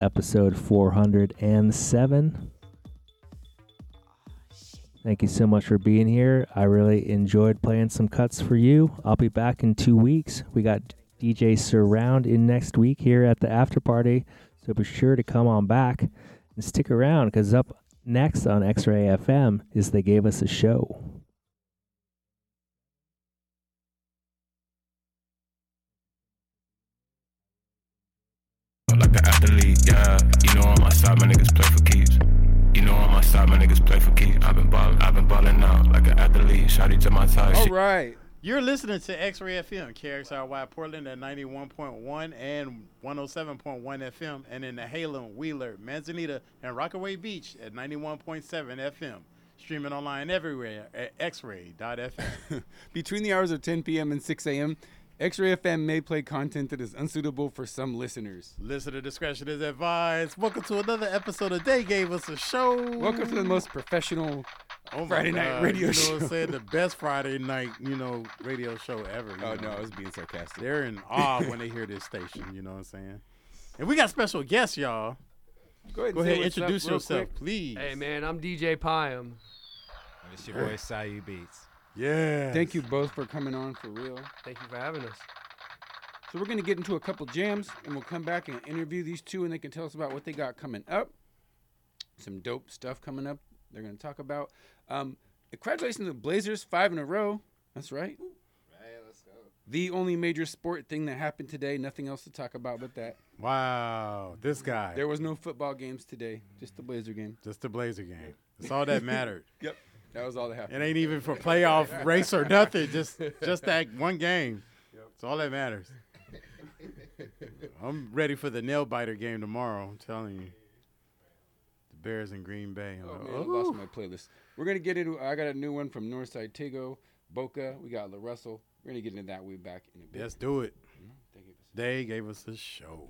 episode 407. Thank you so much for being here. I really enjoyed playing some cuts for you. I'll be back in 2 weeks. We got DJ Surround in next week here at the after party, so be sure to come on back and stick around, because up next on X-Ray FM is They Gave Us a Show. Like an athlete, yeah. You know on my side, my niggas play for keeps. You know on my side, my niggas play for keeps. I've been ballin' out like an athlete. Shawty to my ties. All right. You're listening to X-Ray FM, KXRY Portland at 91.1 and 107.1 FM, and in the Halem, Wheeler, Manzanita, and Rockaway Beach at 91.7 FM. Streaming online everywhere at xray.fm. Between the hours of 10 p.m. and 6 a.m., X-Ray FM may play content that is unsuitable for some listeners. Listener discretion is advised. Welcome to another episode of They Gave Us a Show. Welcome to the most professional Friday night radio show. You know what I'm saying? The best Friday night, radio show ever. Oh, no, I was being sarcastic. They're in awe when they hear this station, you know what I'm saying? And we got special guests, y'all. Go ahead introduce yourself, please. Hey, man, I'm DJ Pyam. And it's your boy, Sayu Beats. Yeah. Thank you both for coming on, for real. Thank you for having us. So we're going to get into a couple jams, and we'll come back and interview these two, and they can tell us about what they got coming up. Some dope stuff coming up they're going to talk about. Congratulations to the Blazers, 5 in a row. That's right. Right, let's go. The only major sport thing that happened today. Nothing else to talk about but that. Wow, this guy. There was no football games today, just the Blazer game. Just the Blazer game. That's all that mattered. Yep. That was all that happened. It ain't even for playoff race or nothing. Just that one game. Yep. That's all that matters. I'm ready for the nail biter game tomorrow. I'm telling you. The Bears in Green Bay. Man, I lost my playlist. We're gonna get into. I got a new one from Northside Tego, Boca. We got La Russell. We're gonna get into that. We'll be back in a bit. Let's do it. They gave us a show.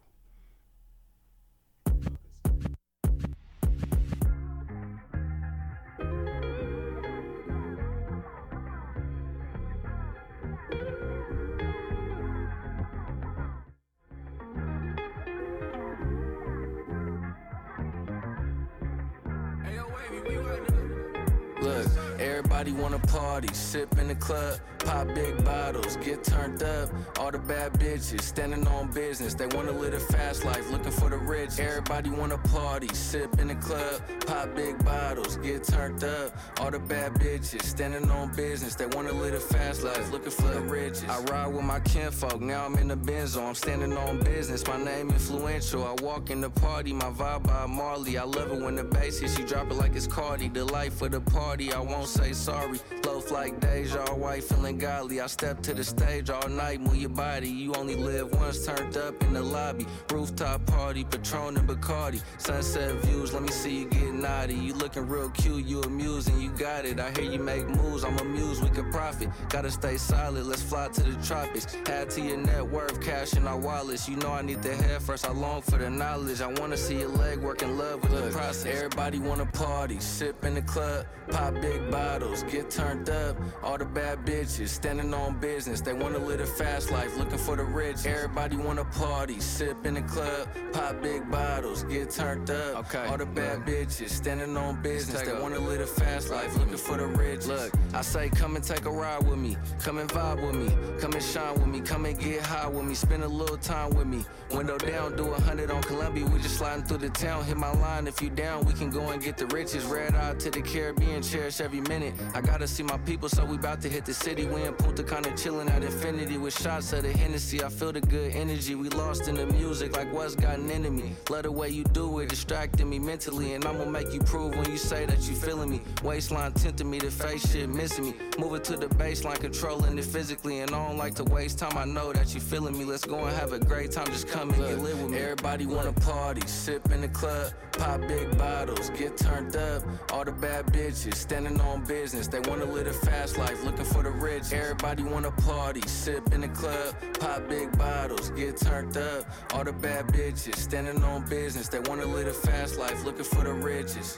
Look, everybody wanna party, sip in the club, pop big bottles, get turned up. All the bad bitches standing on business, they wanna live a fast life, looking for the rich. Everybody wanna party, sip in the club, pop big bottles, get turned up. All the bad bitches standing on business, they wanna live a fast life, looking for the riches. I ride with my kinfolk, now I'm in the Benzo, I'm standing on business, my name influential. I walk in the party, my vibe by Marley. I love it when the bass hits, you drop it like it's Cardi. The life of the party, I won't say sorry. Loaf like Deja, white feeling godly. I step to the stage all night, move your body. You only live once, turned up in the lobby. Rooftop party, Patron and Bacardi. Sunset views, let me see you get naughty. You looking real cute, you amusing, you got it. I hear you make moves, I'm amused, we can profit. Gotta stay solid, let's fly to the tropics. Add to your net worth, cash in our wallets. You know I need the head first, I long for the knowledge. I wanna see your leg work in love with the process. Everybody wanna party, sip in the club, pop big bottles, get turned up. All the bad bitches standing on business, they wanna live a fast life, looking for the rich. Everybody wanna party, sip in the club, pop big bottles, get turned up. Okay. All the bad bitches standing on business, they wanna live a fast life, looking for the rich. Look, I say come and take a ride with me, come and vibe with me, come and shine with me, come and get high with me, spend a little time with me. Window down, do 100 on Columbia, we just sliding through the town. Hit my line, if you down, we can go and get the riches. Red eye to the Caribbean, cherish every minute. I gotta see my people, so we bout to hit the city. We in Punta Cana chillin' at Infinity with shots of the Hennessy. I feel the good energy, we lost in the music like what's gotten into me. Love the way you do it, distracting me mentally, and I'ma make you prove when you say that you feeling me. Waistline tempting me, the face shit missing me. Moving to the baseline, controlling it physically, and I don't like to waste time. I know that you feeling me. Let's go and have a great time. Just come and get lit with me. Everybody wanna party, sip in the club, pop big bottles, get turned up. All the bad bitches standing on business, they wanna live a fast life, looking for the rich. Everybody wanna party, sip in the club, pop big bottles, get turned up. All the bad bitches standing on business, they wanna live a fast life, looking for the riches.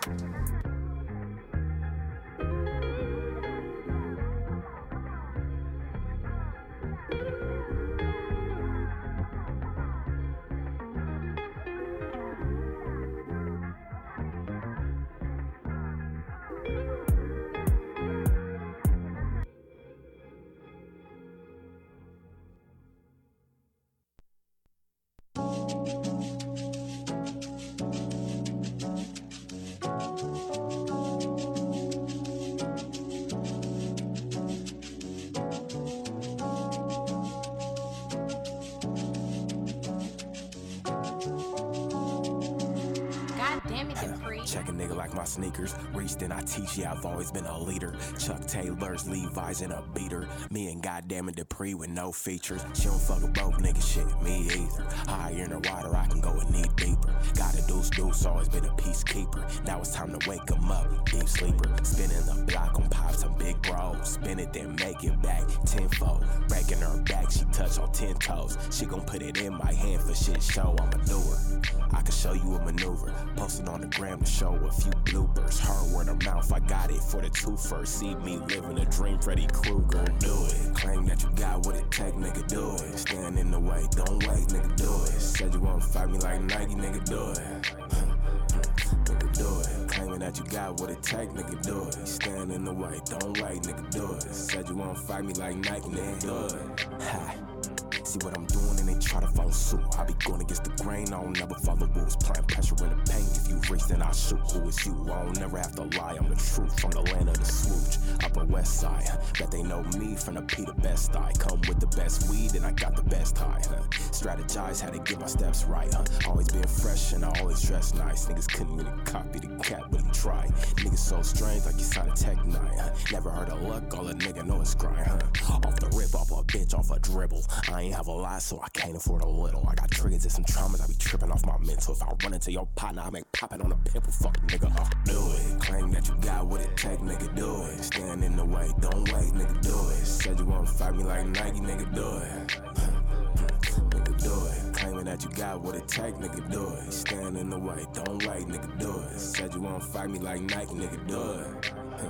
Check a nigga like my sneakers. Reach, then I teach you, I've always been a leader. Chuck Taylors, Levi's, and a beater. Me and goddamn it Dupree with no features. She don't fuck a broke nigga shit, me either. Higher in the water, I can go a knee deeper. Got a deuce, always been a peacekeeper. Now it's time to wake 'em up, deep sleeper. Spinning the block on pops, some big bros. Spin it, then make it back tenfold. Breaking her back, she touch on 10 toes. She gon' put it in my hand for shit show, I'ma do her. I can show you a maneuver. Posted on the gram to show a few bloopers. Her word of mouth, I got it for the two first. See me living a dream, Freddy Krueger, do it. Claim that you got what it take, nigga, do it. Stand in the way, don't wait, nigga, do it. Said you won't fight me like Nike, nigga, do it. Nigga, do it. Claiming that you got what it take, nigga, do it. Stand in the way, don't wait, nigga, do it. Said you won't fight me like Nike, nigga, do it. Ha. See what I'm doing and they try to follow suit. I be going against the grain, I don't never follow rules. Playing pressure in the paint, if you reach then I shoot. Who is you? I don't never have to lie, I'm the truth. From the land of the swooch, Upper West Side. Bet they know me from the P the best I. Come with the best weed and I got the best high. Strategize how to get my steps right. Always been fresh and I always dress nice. Niggas couldn't really copy the cat, but he tried. Niggas so strange like you signed a Tech 9. Never heard of luck, all a nigga know is grind. Off the rip, off a bitch, off a dribble. I ain't have a lot, so I can't afford a little. I got triggers and some traumas, I be tripping off my mental. If I run into your partner, I make popping on a pimple. Fuck nigga, I'll do it. Claim that you got what it take, nigga, do it. Stand in the way, don't wait, nigga, do it. Said you won't fight me like Nike, nigga, do it. Nigga, do it. Claiming that you got what it take, nigga, do it. Stand in the way, don't wait, nigga, do it. Said you won't fight me like Nike, nigga, do it.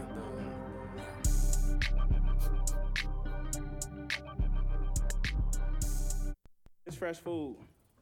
It's fresh food.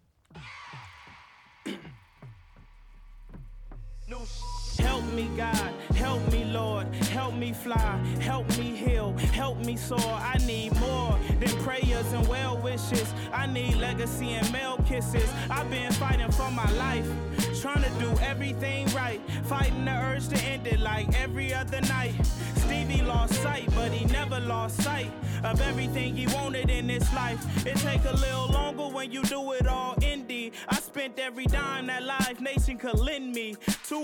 Help me God, help me Lord, help me fly, help me heal, help me soar. I need more than prayers and well wishes. I need legacy and male kisses. I've been fighting for my life, trying to do everything right, fighting the urge to end it like every other night. Stevie lost sight, but he never lost sight of everything he wanted in this life. It take a little longer when you do it all indie. I spent every dime that Live Nation could lend me.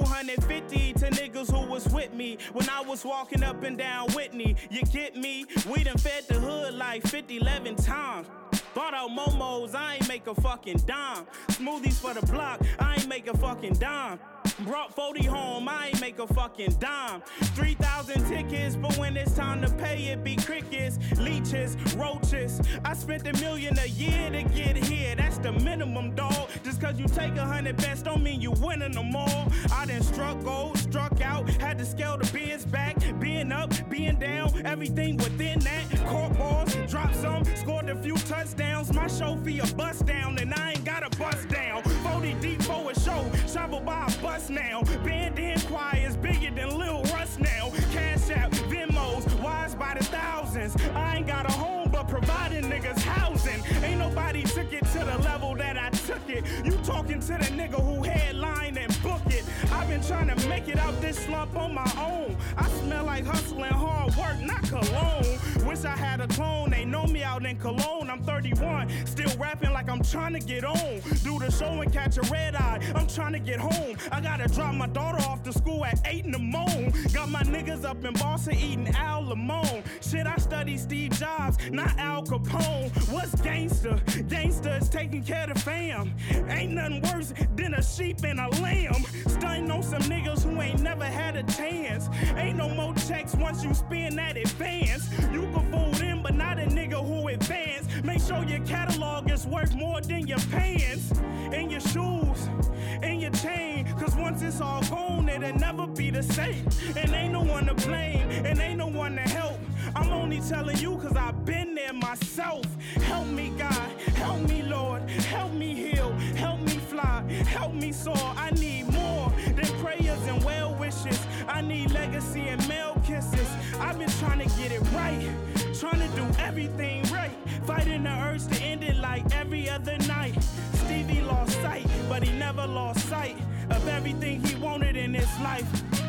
250 to niggas who was with me when I was walking up and down Whitney. You get me? We done fed the hood like 11 times. Bought out Momos, I ain't make a fucking dime. Smoothies for the block, I ain't make a fucking dime. Brought 40 home, I ain't make a fucking dime. 3,000 tickets, but when it's time to pay, it be crickets, leeches, roaches. I spent $1 million a year to get here, that's the minimum, dog. Just cause you take 100 bets don't mean you winning them all. I done struck gold, struck out, had to scale the bids back. Being up, being down, everything within that. Court balls, dropped some, scored a few touchdowns. My show fee a bust down, and I ain't got a bust down. 40 deep for a show, travel by a bus now. Band in choirs bigger than Lil Russ now. Cash App, Venmos, wise by the thousands. I ain't got a home, but providing niggas housing. Ain't nobody took it to the level that I took it. You talking to the nigga who headline and book it. I've been trying to make it out this slump on my own. I smell like hustle and hard work, not cologne. Wish I had a clone, they know me out in Cologne. I'm 31, still rapping like I'm trying to get on. Do the show and catch a red eye, I'm trying to get home. I gotta drop my daughter off to school at 8 in the morning. Got my niggas up in Boston eating Al Limon. Shit, I studied Steve Jobs, not Al Capone. What's gangster? Gangster is taking care of the fam. Ain't nothing worse than a sheep and a lamb. Stunting on some niggas who ain't never had a chance. Ain't no more checks once you spend that advance. You can fool them, but not a nigga who advance. Make sure your catalog is worth more than your pants. And your shoes, and your chain. Cause once it's all gone, it'll never be the same. And ain't no one to blame, and ain't no one to help. I'm only telling you cause I've been there myself. Help me God, help me Lord, help me heal, help me fly, help me soar. I need more than prayers and well wishes. I need legacy and male kisses. I've been trying to get it right, trying to do everything right. Fighting the urge to end it like every other night. Stevie lost sight, but he never lost sight of everything he wanted in his life.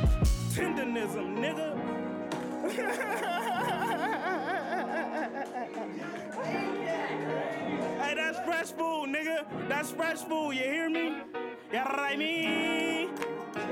Tenderism, nigga. Hey, that's fresh food, nigga. That's fresh food, you hear me? Yeah, I mean.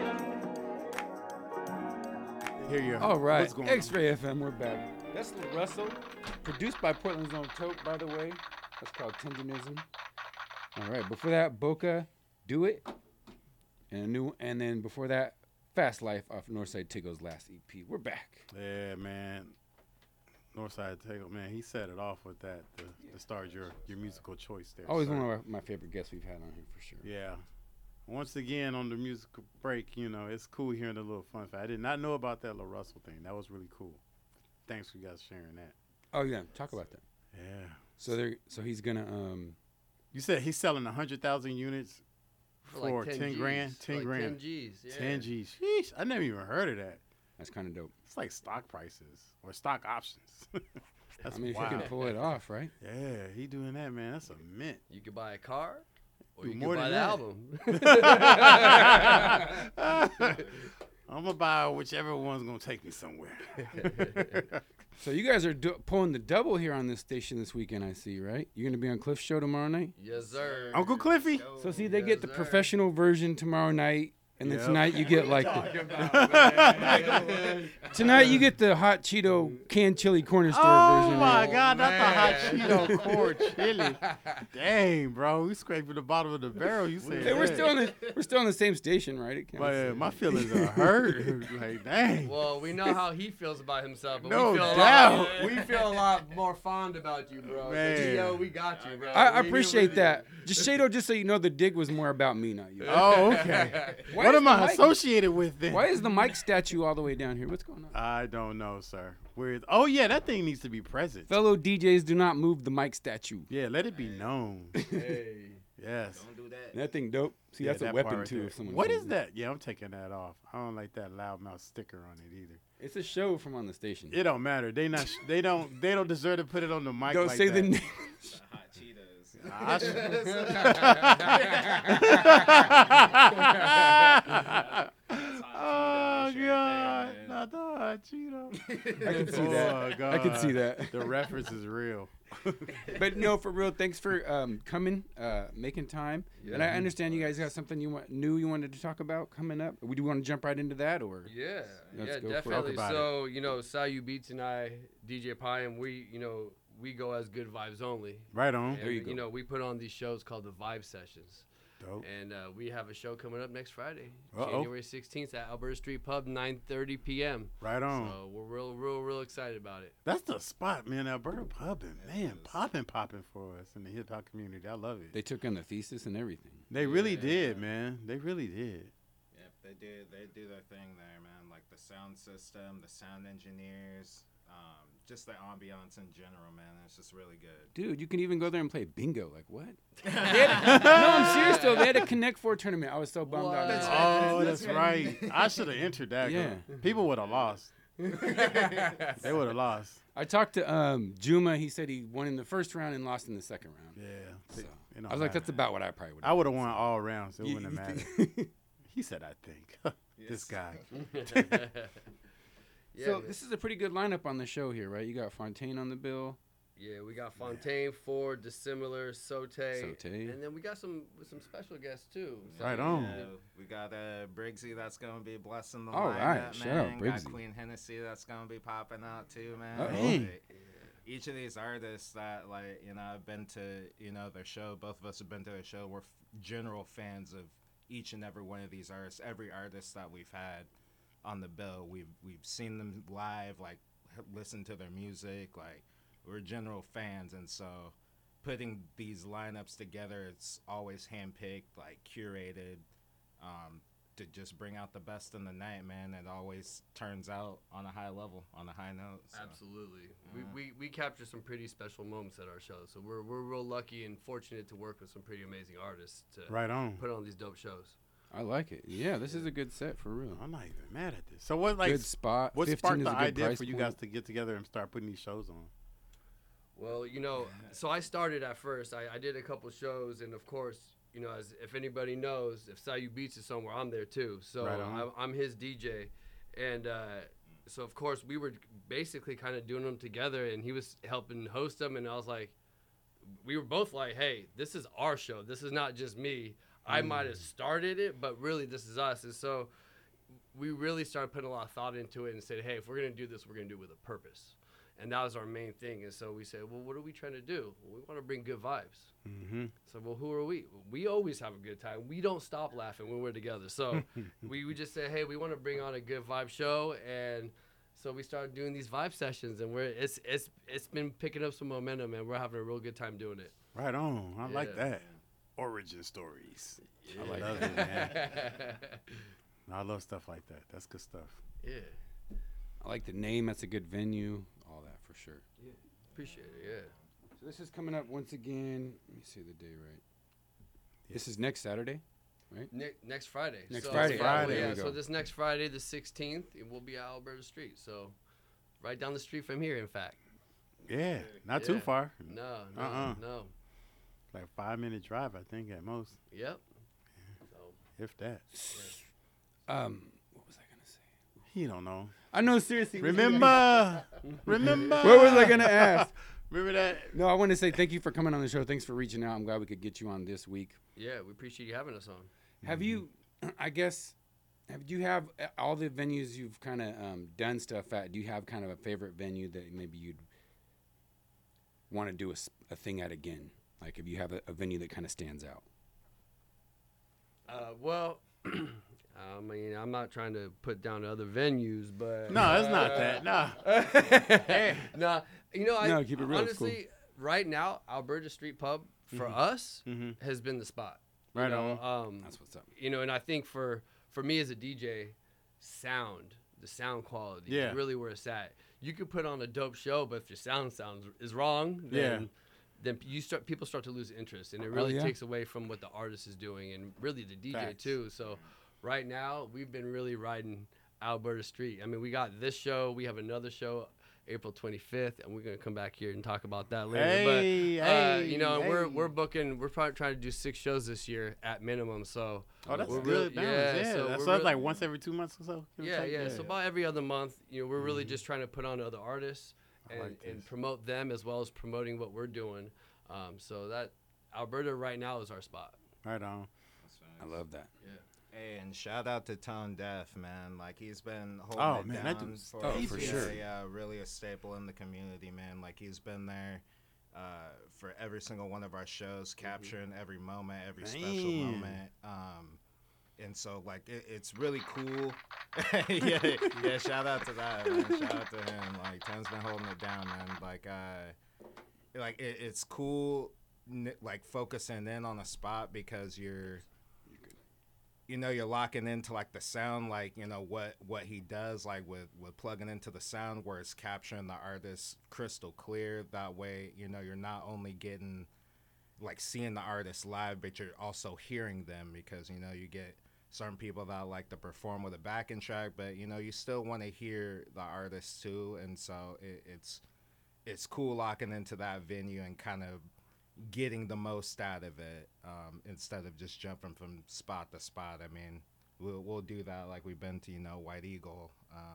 hear you. All right, What's going X-Ray FM, we're back. That's Lil Russell, produced by Portland's own Tote, by the way. That's called Tenderism. All right, before that, Boca, Do It, and then before that, Fast Life off Northside Tiggo's last EP. We're back. Yeah, man. Northside Tiggo, man, he set it off with that to start your musical choice there. Always sir. one of my favorite guests we've had on here for sure. Yeah. Once again, on the musical break, you know, it's cool hearing a little fun fact. I did not know about that Lil Russell thing. That was really cool. Thanks for you guys sharing that. Oh yeah, talk about that. Yeah. So he's gonna You said he's selling 100,000 units for like 10 grand. 10 like grand. 10 G's. Yeah. 10 G's. Sheesh. I never even heard of that. That's kind of dope. It's like stock prices or stock options. That's I mean, wild. if you can pull it off, right? Yeah, he doing that, man. That's a mint. You could buy a car, or Do you more could buy than the that. album. I'm gonna buy whichever one's gonna take me somewhere. So you guys are pulling the double here on this station this weekend, I see, right? You're gonna be on Cliff's show tomorrow night. Yes, sir. Uncle Cliffy. So see, they get the sir. professional version tomorrow night, and then Yep. tonight you get like tonight you get the hot Cheeto canned chili corner store Oh version. my right? God, not the hot Cheeto core chili. Dang, bro, we scraping the bottom of the barrel. You said Hey, we're that. still on the same station, right? It counts. My feelings are hurt. Like, dang. Well, we know how he feels about himself, but No we feel doubt. we feel a lot more fond about you, bro. Man. So, yo, we got you, bro. I We appreciate knew that. Just Shadow, just so you know, the dig was more about me, not you. Oh, okay. Why What is am the I mic- associated with then? Why is the Mike statue all the way down here? What's going on? I don't know, sir. Oh yeah, that thing needs to be present. Fellow DJs, do not move the Mike statue. Yeah, let it be known. Hey. Yes. Don't do that. That thing dope. See, Yeah, that's a that weapon part right too. there. If someone What moves is it. that? Yeah, I'm taking that off. I don't like that loudmouth sticker on it either. It's a show from on the station. It don't matter. They don't deserve to put it on the mic. Don't like say that. the name. The hot Cheetos. I oh God, not the hot Cheeto. I can see Oh, that. God. I can see that. The reference is real. But no, for real, thanks for coming, making time. And I understand you guys got something you wanted to talk about coming up. Do you want to jump right into that, or? Yeah, Let's yeah, go for it. definitely. Talk about So, you know, Sayu Beats and I, DJ Pie, and we go as Good Vibes Only. Right on. And, There you go. we put on these shows called the Vibe Sessions. Dope. And we have a show coming up next Friday, Uh-oh. January 16th at Alberta Street Pub, 9:30 p.m. Right on. So we're real excited about it. That's the spot, man. Alberta pubbing, man, popping for us in the hip hop community. I love it. They took on the thesis and everything. They really did, man. They really did. Yep, they do their thing there, man. Like the sound system, the sound engineers, just the ambiance in general, man. It's just really good. Dude, you can even go there and play bingo. Like what? No, I'm serious though. They had a Connect 4 tournament. I was so bummed out. What? Oh, that's right. I should have entered that. Yeah. People would have lost. They would have lost. I talked to Juma. He said he won in the first round and lost in the second round. Yeah. So, It don't I was like, matter. that's about what I probably would. I would have won all rounds. It You- wouldn't have you mattered. He said, I think. This guy. Yeah, So man. this is a pretty good lineup on the show here, right? You got Fontaine on the bill. Yeah, we got Fontaine, Ford, Dissimilar, Sote, Sote. and then we got some special guests too. So, Right on. Yeah, we got Briggsy that's gonna be blessing the All lineup, right, shout out man. Briggsy. Got Queen Hennessy that's gonna be popping out too, man. Uh-oh. Like, each of these artists that I've been to their show. Both of us have been to their show. We're general fans of each and every one of these artists. Every artist that we've had on the bill, we've seen them live, like listened to their music, like we're general fans, and so putting these lineups together, it's always handpicked, like curated, to just bring out the best in the night, man. It always turns out on a high level, on a high note. So. Absolutely. We capture some pretty special moments at our show, so we're real lucky and fortunate to work with some pretty amazing artists to Right on. put on these dope shows. I like it. Yeah, this is a good set for real. I'm not even mad at this. So what, like, Good spot. what 15 sparked is the a good idea price for you point. guys to get together and start putting these shows on? Well, so I started at first. I did a couple shows, and of course, as if anybody knows, if Sayu Beats is somewhere, I'm there too. So Right on. I'm his DJ, and so of course we were basically kind of doing them together, and he was helping host them, and I was like, we were both like, hey, this is our show. This is not just me. I might have started it, but really this is us. And so we really started putting a lot of thought into it and said, hey, if we're going to do this, we're going to do it with a purpose. And that was our main thing. And so we said, well, what are we trying to do? Well, we want to bring good vibes. Mm-hmm. So, well, who are we? We always have a good time. We don't stop laughing when we're together. So we just say, hey, we want to bring on a good vibe show. And so we started doing these vibe sessions, and it's been picking up some momentum, and we're having a real good time doing it. Right on. I like Yeah. that. Origin stories. Yeah. I love it, man. I love stuff like that. That's good stuff. Yeah. I like the name. That's a good venue. All that for sure. Yeah. Appreciate it. Yeah. So this is coming up once again. Let me see the day right. This is next Saturday, right? Next Friday. Next So, Friday. Yeah, Friday. yeah, There we so go. this next Friday, the 16th, it will be at Alberta Street. So right down the street from here, in fact. Yeah. Not too Yeah. far. No, no. Like 5-minute drive, I think, at most. Yep. So, If that. What was I gonna say? He don't know. I know, seriously. Remember. Remember. What was I gonna ask? Remember that? No, I want to say thank you for coming on the show. Thanks for reaching out. I'm glad we could get you on this week. yeah, we appreciate you having us on. Have you, I guess, have you have all the venues you've kind of done stuff at? Do you have kind of a favorite venue that maybe you'd want to do a thing at again? Like if you have a venue that kind of stands out. Well, I mean, I'm not trying to put down other venues, but No, it's not that. No. nah, you know, No, keep it real, it's cool. honestly, right now, Alberta Street Pub for us has been the spot. You Right know, on. That's what's up. You know, and I think for me as a DJ, the sound quality Yeah. is really where it's at. You could put on a dope show, but if your sound is wrong, then people start to lose interest, and it really yeah. takes away from what the artist is doing, and really the DJ Facts. too. So right now, we've been really riding Alberta Street. I mean, we got this show, we have another show April 25th, and we're gonna come back here and talk about that later. Hey, you know, hey. we're booking. We're probably trying to do 6 shows this year at minimum. So Oh, that's we're good. really- balance. yeah, so That's we're so it's really- like once every 2 months or so. give or yeah, take? yeah. So about every other month, you know, we're really just trying to put on other artists and, like and this. promote them as well as promoting what we're doing. So that Alberta right now is our spot. Right on. I love that. Hey, and shout out to Tone Deaf, man. Like, he's been holding Oh, it man, that down dude's for, for sure. Yeah, really a staple in the community, man. Like, he's been there for every single one of our shows, capturing every moment, every special Damn. moment. And so, like, it's really cool. yeah, shout out to that, man. Shout out to him. Like, Tone's been holding it down, man. Like, it's cool, like, focusing in on a spot because you're locking into like the sound, like, you know, what he does, like with plugging into the sound where it's capturing the artist crystal clear. That way, you know, you're not only getting like seeing the artist live, but you're also hearing them, because, you know, you get certain people that like to perform with a backing track, but, you know, you still want to hear the artist too. And so it's cool locking into that venue and kind of getting the most out of it, instead of just jumping from spot to spot. I mean, we'll do that like we've been to, you know, White Eagle.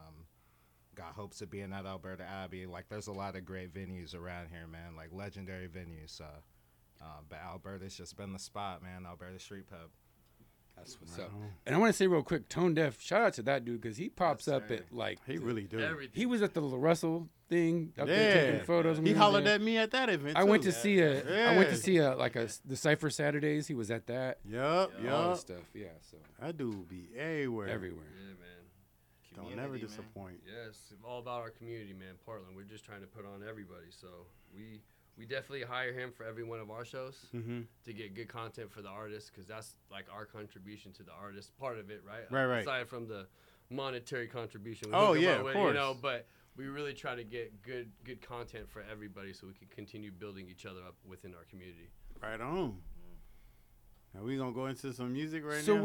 Got hopes of being at Alberta Abbey. Like, there's a lot of great venues around here, man, like legendary venues. So, but Alberta's just been the spot, man. Alberta Street Pub. That's what's up. And I want to say real quick, Tone Deaf, shout out to that dude because he pops Yes, up sir. at like He really do. Everything. he was at the Russell thing up there taking photos. when He we were hollered there. at me at that event. I went too. to see Yeah. the Cypher Saturdays. He was at that. Yup, All yup. this stuff. Yeah, so That dude be everywhere. everywhere. Yeah, man. Don't never Community, man. disappoint. Yes, it's all about our community, man. Portland. We're just trying to put on everybody. So we definitely hire him for every one of our shows to get good content for the artists, because that's like our contribution to the artist, part of it, right? Right. Aside from the monetary contribution. we Oh, hook 'em yeah, up of with, course. You know, but we really try to get good content for everybody so we can continue building each other up within our community. Right on. Now we gonna go into some music right So now.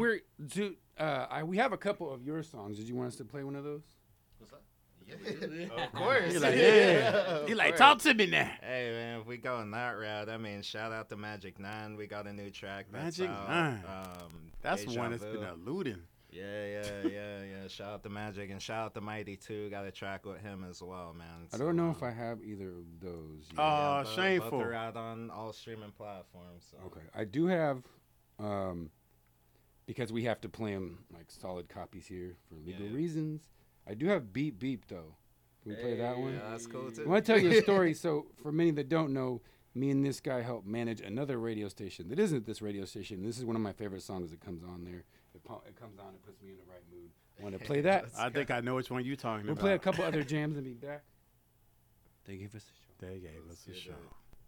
we have a couple of your songs. Did you want us to play one of those? What's that? Of course. He like, yeah. He like, talk to me now. Hey, man, if we go in that route, I mean, shout out to Magic 9. We got a new track that's Magic out. 9. That's Deja one that's Vu. been eluding. Yeah. Shout out to Magic, and shout out to Mighty too. Got a track with him as well, man. I don't know if I have either of those yet. Oh, both- shameful. Both are out on all streaming platforms. So. Okay, I do have because we have to play them like solid copies here for legal reasons. I do have Beep Beep though. Can we play that one? Yeah, that's cool too. I want to tell you a story. So for many that don't know, me and this guy helped manage another radio station that isn't this radio station. This is one of my favorite songs that comes on there. It comes on and puts me in the right mood. Want to play that? I think I know which one you're talking We'll about. play a couple other jams and be back. They gave us a show. They gave us a show.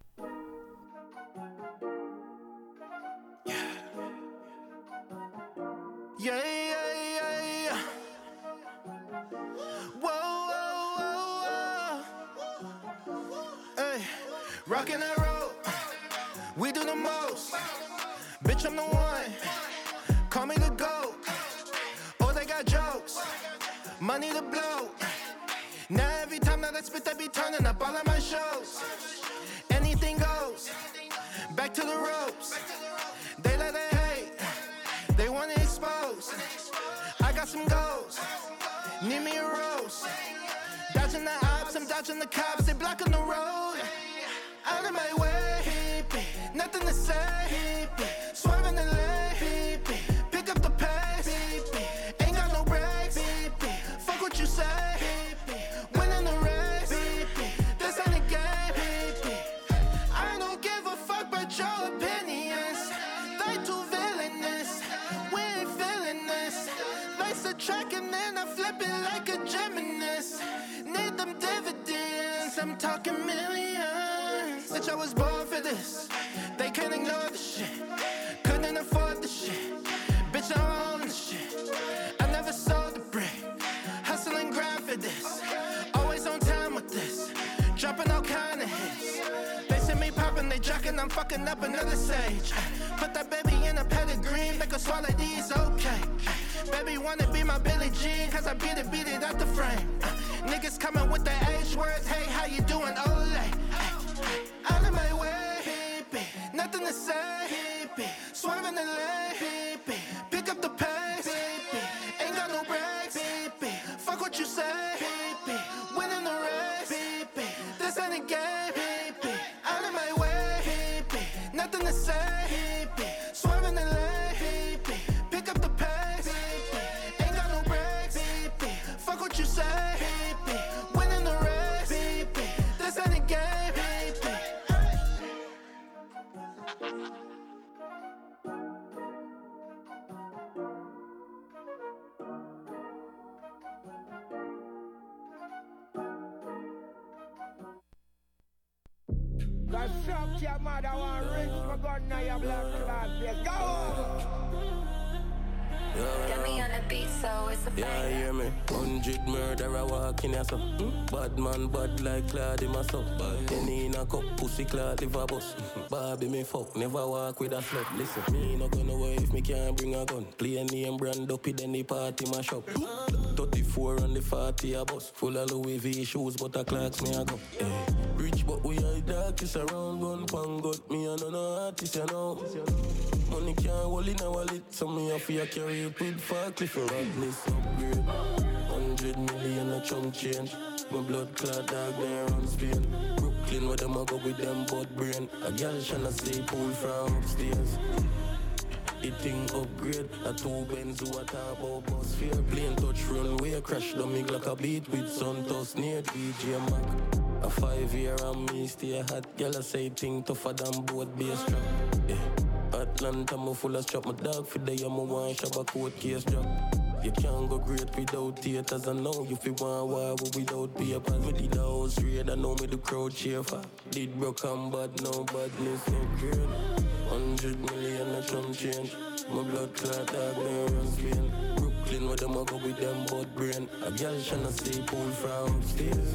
Yeah, yeah, yeah, yeah. Whoa, whoa, whoa, whoa. Hey, rockin' that road. We do the most. Bitch, I'm the one. Call me the GOAT. Oh, they got jokes. Money to blow. Now every time that I spit, they be turning up all of my shows. Anything goes. Back to the ropes. They let it hate. They want to expose. I got some goals. Need me a rose. Dodging the ops, I'm dodging the cops. They blocking the road. Out of my way, nothing to say. Swerving the lane, pick up the pace. Ain't got no brakes. Fuck what you say. Winning the race. This ain't a game. I don't give a fuck about your opinions. They too villainous. We ain't feeling this. They subtracting and I flip it like a gymnast. Need them dividends. I'm talking millions. Bitch, I was born for this. They can't ignore the shit. Couldn't afford the shit. Bitch, I own the shit. I never sold the brick. Hustle and grind for this. Always on time with this. Dropping all kind of hits. They see me popping, they jocking, I'm fucking up another stage. Put that baby in a pedigree, make her swallow these, okay. Baby wanna be my Billie Jean, cause I beat it out the frame. Niggas coming with the H words, hey, how you doing, Olay? Out of my way, nothing to say. Swerving the lane, pick up the pace. Ain't got no brakes, fuck what you say. Winning the race, this ain't a game. Out of my way, nothing to say. Swerving the lane, pick up the pace. Ain't got no brakes, fuck what you say. Winning the race, this ain't a game. Cause suck your mother want rich for gun now your black class. Go! Got me on a beat, so it's a Yeah, hear me. 100 murderer walking as up. Bad man, bad like Claude in my soul. Penny in a cup, pussy Claude live a bus. Barbie me fuck, never walk with a slut. Listen, me no gonna away if me can't bring a gun. Play a name brand up, then the party mash up. 34 on the 40 a bus. Full of Louis V shoes, but a clocks me a go. Rich but we are darkest around. Gun pan got me and no artist, you know. Money can't hold in a wallet, so me have to carry it with far cliff and roughness upgrade. 100 million a chunk change. My blood clot dog there on Spain. Brooklyn where them a go with them butt brain. A girl shanna stay pool from upstairs. It thing upgrade. A 2 Benz who a talk about bus fare. Plane touch runway, crash dummy like a beat with Santos near DJ Mac. A 5-year and me stay hot. Girl I say thing tougher than both bass trap. Atlanta, me full of strap. My dog for day, I'm a one shop a court case drop. You can't go great without theaters. I know you feel one war without papers. Me did the house raid, I know me the crowd cheer for. Did broke and bad, no badness, no great. 100 million a chum change. My blood clot dog, me run Spain. Brooklyn where them a go with them butt brain. A girl shanna stay pool from upstairs.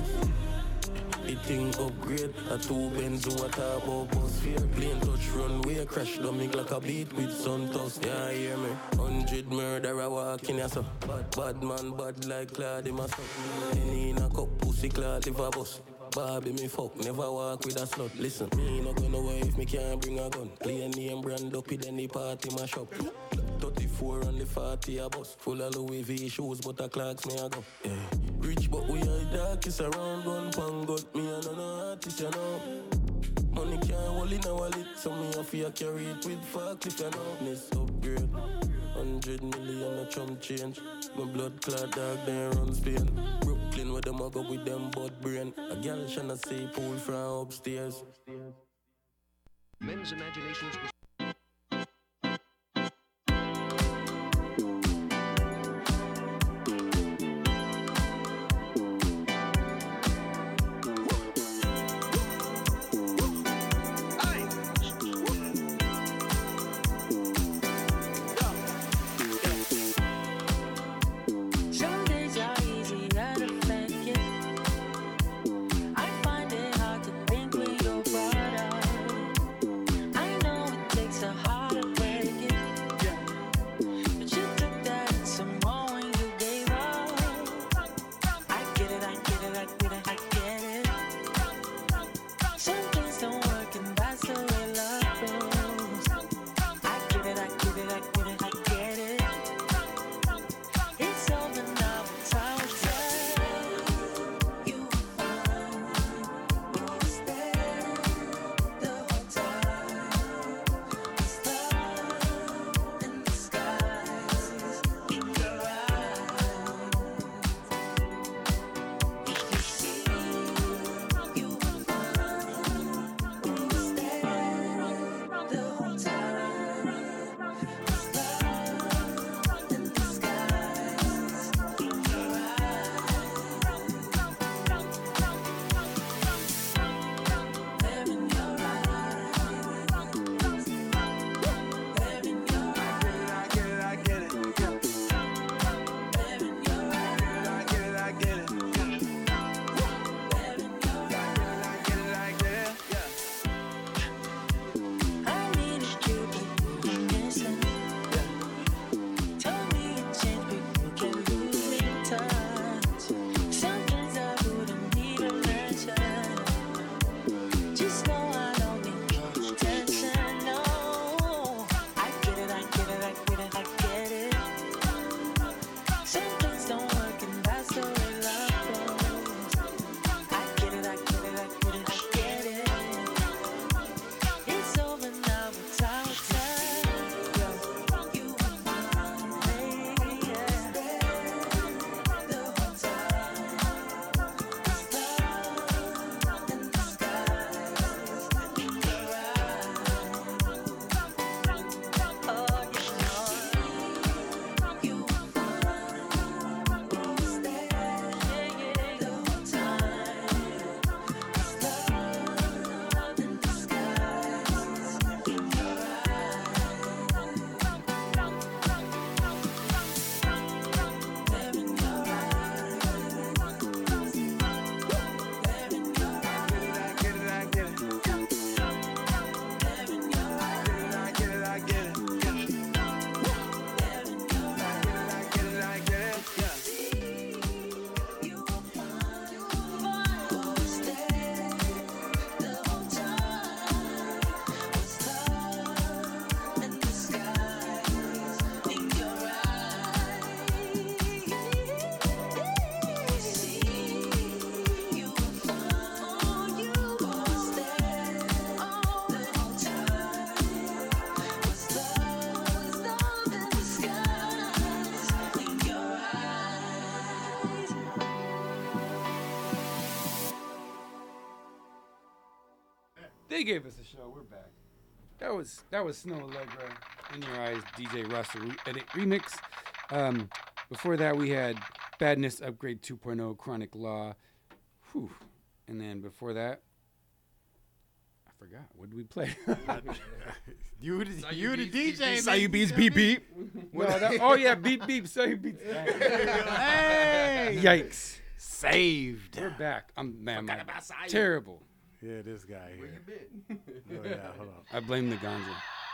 The thing upgrade. A 2 Benz who a talk about bus fare. Plane touch runway, crash dummy like a beat with Santos. Yeah, hear me. 100 murderer walking as a bad man, bad like Claude in my son. Penny in a cup, pussy Claude live a bus. Barbie me fuck, never walk with a slut. Listen, me no gonna away if me can't bring a gun. Play a name brand up, then the party mash up. 34 on the 40 a bus. Full of Louis V shoes, but a clocks me a go. Rich but we are darkest around. Gun pan got me and no artist, you know. Money can't hold in a wallet, so me have to carry it with far cliff, you know. This upgrade. 100 million a chum change. My blood clot dog, they run Spain. Brooklyn where them a go with them butt brain. A girl shanna say pool from upstairs. Men's imaginations was Some days are easy and effective. I find it hard to think with your brother. I know it takes a heart to break it, but you took that and some more when you gave up. I get it, I get it, I get it, I get it. Some things don't work and that's the way love goes. I get it, I get it, I get it, I get it. It's over now, but I will tell you was there the whole time. It's love in disguise in your eyes. If you see you was there the whole time. It's love in disguise in your eyes. There in your eyes. There in your eyes. I get it, I get it. There in your eyes. I get it, I get it. There in your eyes. I get it, I get it. I needed you, but you listen. Told me you changed, but you can lose in touch. Sometimes I wouldn't need a mention. Just know I don't need your attention, no. I get it, I get it, I get it, I get it. Some things don't work and that's the way love goes. I get it, I get it, I get it, I get it. It's over now, but I will tell you were mine, baby, yeah. The whole time. It's love in disguise in your eyes. Oh, you were mine, was there the whole time. It's love in disguise in your eyes. There in your eyes. There in your eyes. I get it, I get it. There in your eyes. I get it, I get it. There in your eyes. I get it, I get it. You were mine, was there the whole time. Was love in disguise in your eyes. See, you were mine, was there the whole time. Was love in disguise in your eyes. They gave us a show. We're back. That was Snow Allegra, In Your Eyes, DJ Russell edit remix. Before that we had Badness Upgrade 2.0, Chronic Law. Whew. And then before that, I forgot. What did we play? You the DJ. Sayu Beats, beep beep. Oh yeah, beep beep. Sayu Beats. Hey! Yikes. Saved. We're back. Terrible. Yeah, this guy here. Where you been? Oh, yeah, hold on. I blame the ganja.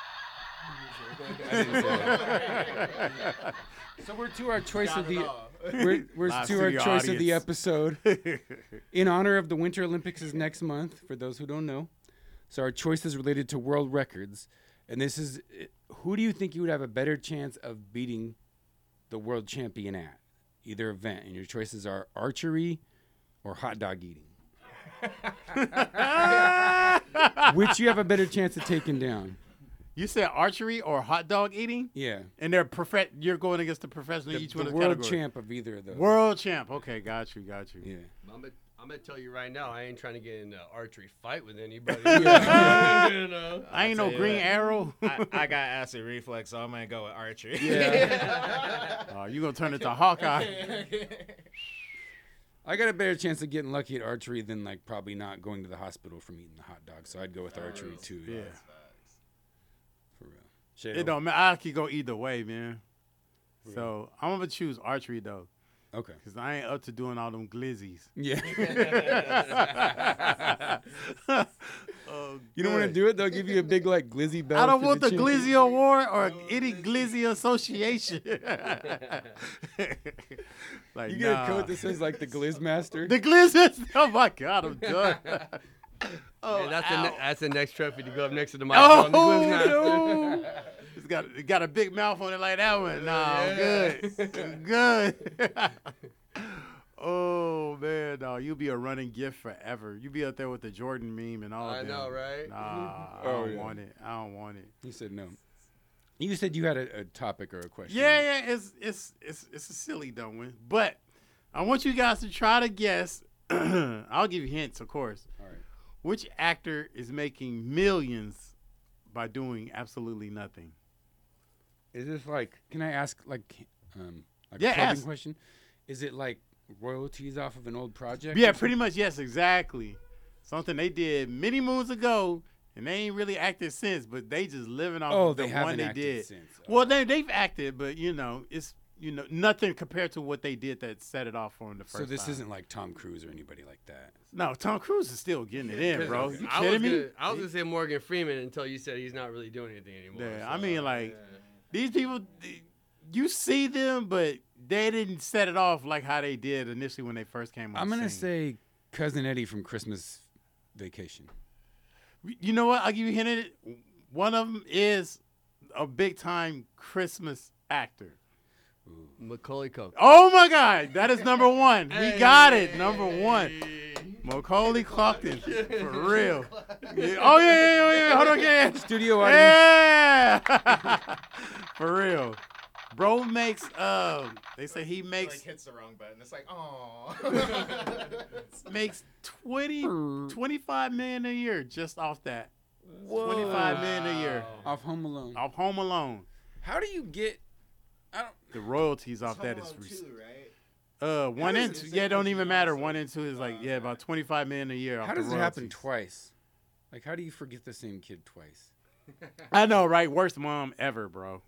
So we're to our choice of the of the episode. In honor of the Winter Olympics is next month, for those who don't know. So our choice is related to world records, and this is who do you think you would have a better chance of beating the world champion at either event? And your choices are archery or hot dog eating. Which you have a better chance of taking down? You said archery or hot dog eating? Yeah. And you're going against the professional in each one of the world categories. champ of either of those. World champ. Okay, got you. Yeah. I'm gonna tell you right now, I ain't trying to get in an archery fight with anybody. Yeah. You know? I ain't no green arrow. I got acid reflex, so I'm gonna go with archery. Yeah. You gonna turn it to Hawkeye? I got a better chance of getting lucky at archery than like probably not going to the hospital from eating the hot dog. So I'd go with archery too. Yeah. For real. It don't matter. I could go either way, man. So I'm gonna choose archery though. Okay. Because I ain't up to doing all them glizzies. Yeah. Oh, you don't want to do it? They'll give you a big like glizzy belt. I don't for want the chin. Glizzy Award or any Glizzy Association. Like, You get a coat that says like the Glizz Master. The Glizz. Oh my God, I'm done. Oh, that's the next trophy to go up next to the mic. Oh, on the Glizz Master. no. It got a big mouth on it like that one. Nah, I'm good. Good. Oh, man. No, you'll be a running gift forever. You'll be up there with the Jordan meme and all that. I know, right? Nah, I don't want it. I don't want it. You said no. You said you had a topic or a question. Yeah, it's a silly dumb one. But I want you guys to try to guess. I'll give you hints, of course. All right. Which actor is making millions by doing absolutely nothing? Is this like? Can I ask like a Yeah, probing ask. question? Is it like royalties off of an old project? Yeah, pretty much. Yes, exactly. Something they did many moons ago, and they ain't really acted since. But they just living off of the they one haven't they acted did. since. Well, they've acted, but it's nothing compared to what they did that set it off for them the first So this time. isn't like Tom Cruise or anybody like that. No, Tom Cruise is still getting it in, bro. You I kidding me? was gonna say Morgan Freeman until you said he's not really doing anything anymore. Yeah, so, I mean, like, these people, you see them, but they didn't set it off like how they did initially when they first came on I'm the gonna scene. say Cousin Eddie from Christmas Vacation. You know what? I'll give you a hint at it. One of them is a big-time Christmas actor. Macaulay Culkin. Oh, my God. That is number one. He got it. Number one. Macaulay Culkin. For real. Yeah. Oh, yeah. Hold on again. Studio audience. Yeah. For real. Bro makes, they say he makes. Like hits the wrong button. It's like, oh. Makes 25 million a year just off that. 25 million a year. Off Home Alone. Off Home Alone. How do you get? The royalties off that is. Home Alone 2, right? 1 and 2. Yeah, it don't even matter. 1 and 2 is like, about 25 million a year. How off does the it happen royalties. twice? Like, how do you forget the same kid twice? I know, right? Worst mom ever, bro.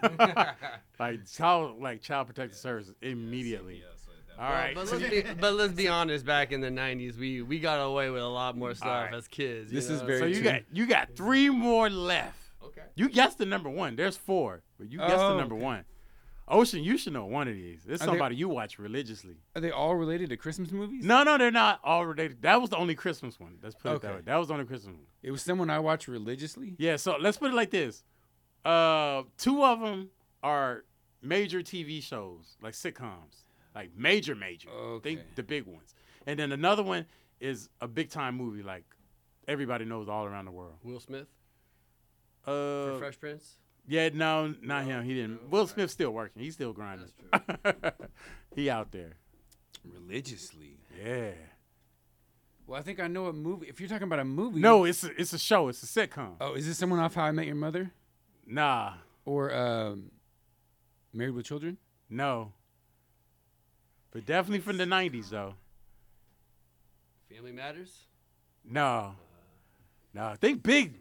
like child protective services immediately. All right. But let's be honest. Back in the '90s, we got away with a lot more stuff right. as kids. This you is know? very So true. you got 3 more left. Okay. You guessed the number 1. There's 4, but you guessed the number 1. Ocean, you should know one of these. It's Are somebody you watch religiously. Are they all related to Christmas movies? No, they're not all related. That was the only Christmas one. Let's put it that Okay. way. That was the only Christmas one. It was someone I watch religiously. Yeah, so let's put it like this. 2 of them are major TV shows, like sitcoms. Like major. Okay. Think the big ones. And then another one is a big time movie like everybody knows all around the world. Will Smith for Fresh Prince. Yeah, no, not him. He didn't. Will Smith's still working. He's still grinding. That's true. He out there. Religiously. Yeah. Well, I think I know a movie. If you're talking about a movie. No, it's a show. It's a sitcom. Oh, is this someone off How I Met Your Mother? Nah. Or Married with Children? No. But definitely from the 90s, though. Family Matters. No. Think big.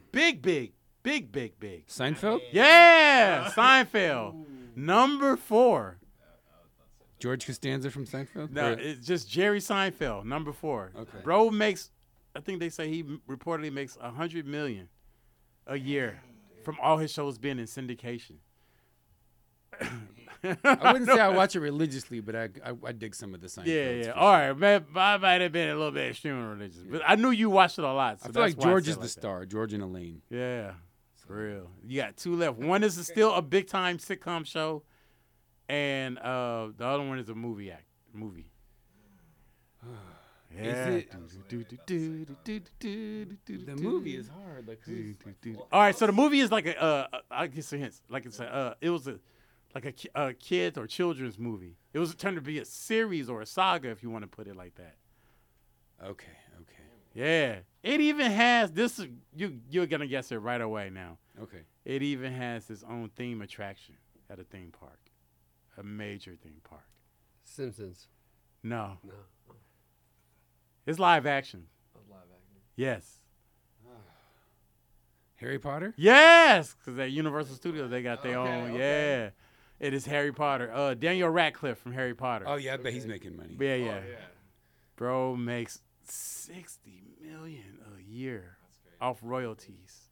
Seinfeld? Yeah, Seinfeld. Number 4. George Costanza from Seinfeld? No, Or- it's just Jerry Seinfeld, number 4. Okay. Bro makes, I think they say he reportedly makes $100 million a year from all his shows being in syndication. I wouldn't say I watch it religiously, but I dig some of the Seinfeld. Yeah. All right, man. I might have been a little bit extremely religious, but I knew you watched it a lot. So I feel like that's why George said is the like star. George and Elaine. that. Yeah, for real. You got 2 left. One is still a big time sitcom show, and the other one is a movie. Yeah. Is it? The The movie is hard. Like, All right, so the movie is like I guess like it's it was like a kids or children's movie. It was turned to be a series or a saga, if you want to put it like that. okay. Yeah, it even has this. You're gonna guess it right away now. Okay. It even has its own theme attraction at a theme park, a major theme park. Simpsons. No, No. it's live action. Live action. Yes. Harry Potter? Yes, because at Universal Studios they got their Okay, own. okay. Yeah, it is Harry Potter. Daniel Radcliffe from Harry Potter. Oh, yeah, I bet he's making money. Yeah. Bro makes $60 million a year off royalties.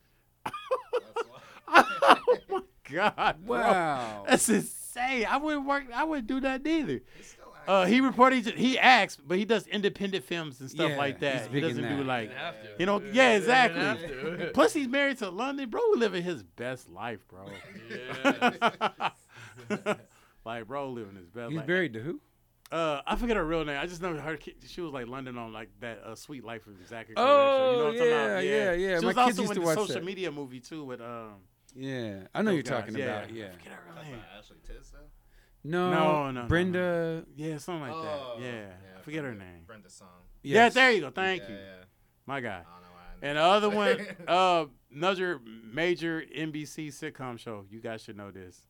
Oh my God! Bro. Wow. That's insane. I wouldn't work. I wouldn't do that either. He reported. He acts, but he does independent films and stuff Yeah, like that. he's He big in doesn't that. do like, Didn't have to. you know. Yeah, Yeah, he didn't have exactly. to. Plus, he's married to London. Bro, living his best life, bro. Yes. Like, bro, living his best He's life. married to who? I forget her real name. I just know her. She was like London on like that Sweet Life of Zachary. Oh, show. You know what I'm talking yeah, about? yeah. She My was kids also used in to the watch social that. media movie too with Yeah, I know those you're guys. talking Yeah. about. Yeah. I forget her real That's name. not Ashley Tisdale. No, Brenda. Yeah, something like Oh, that. Yeah, I forget her name. Brenda Song. Yeah, Yes. there you go. Thank you, Yeah. my guy. I don't know why I And know. the other one, another major NBC sitcom show. You guys should know this.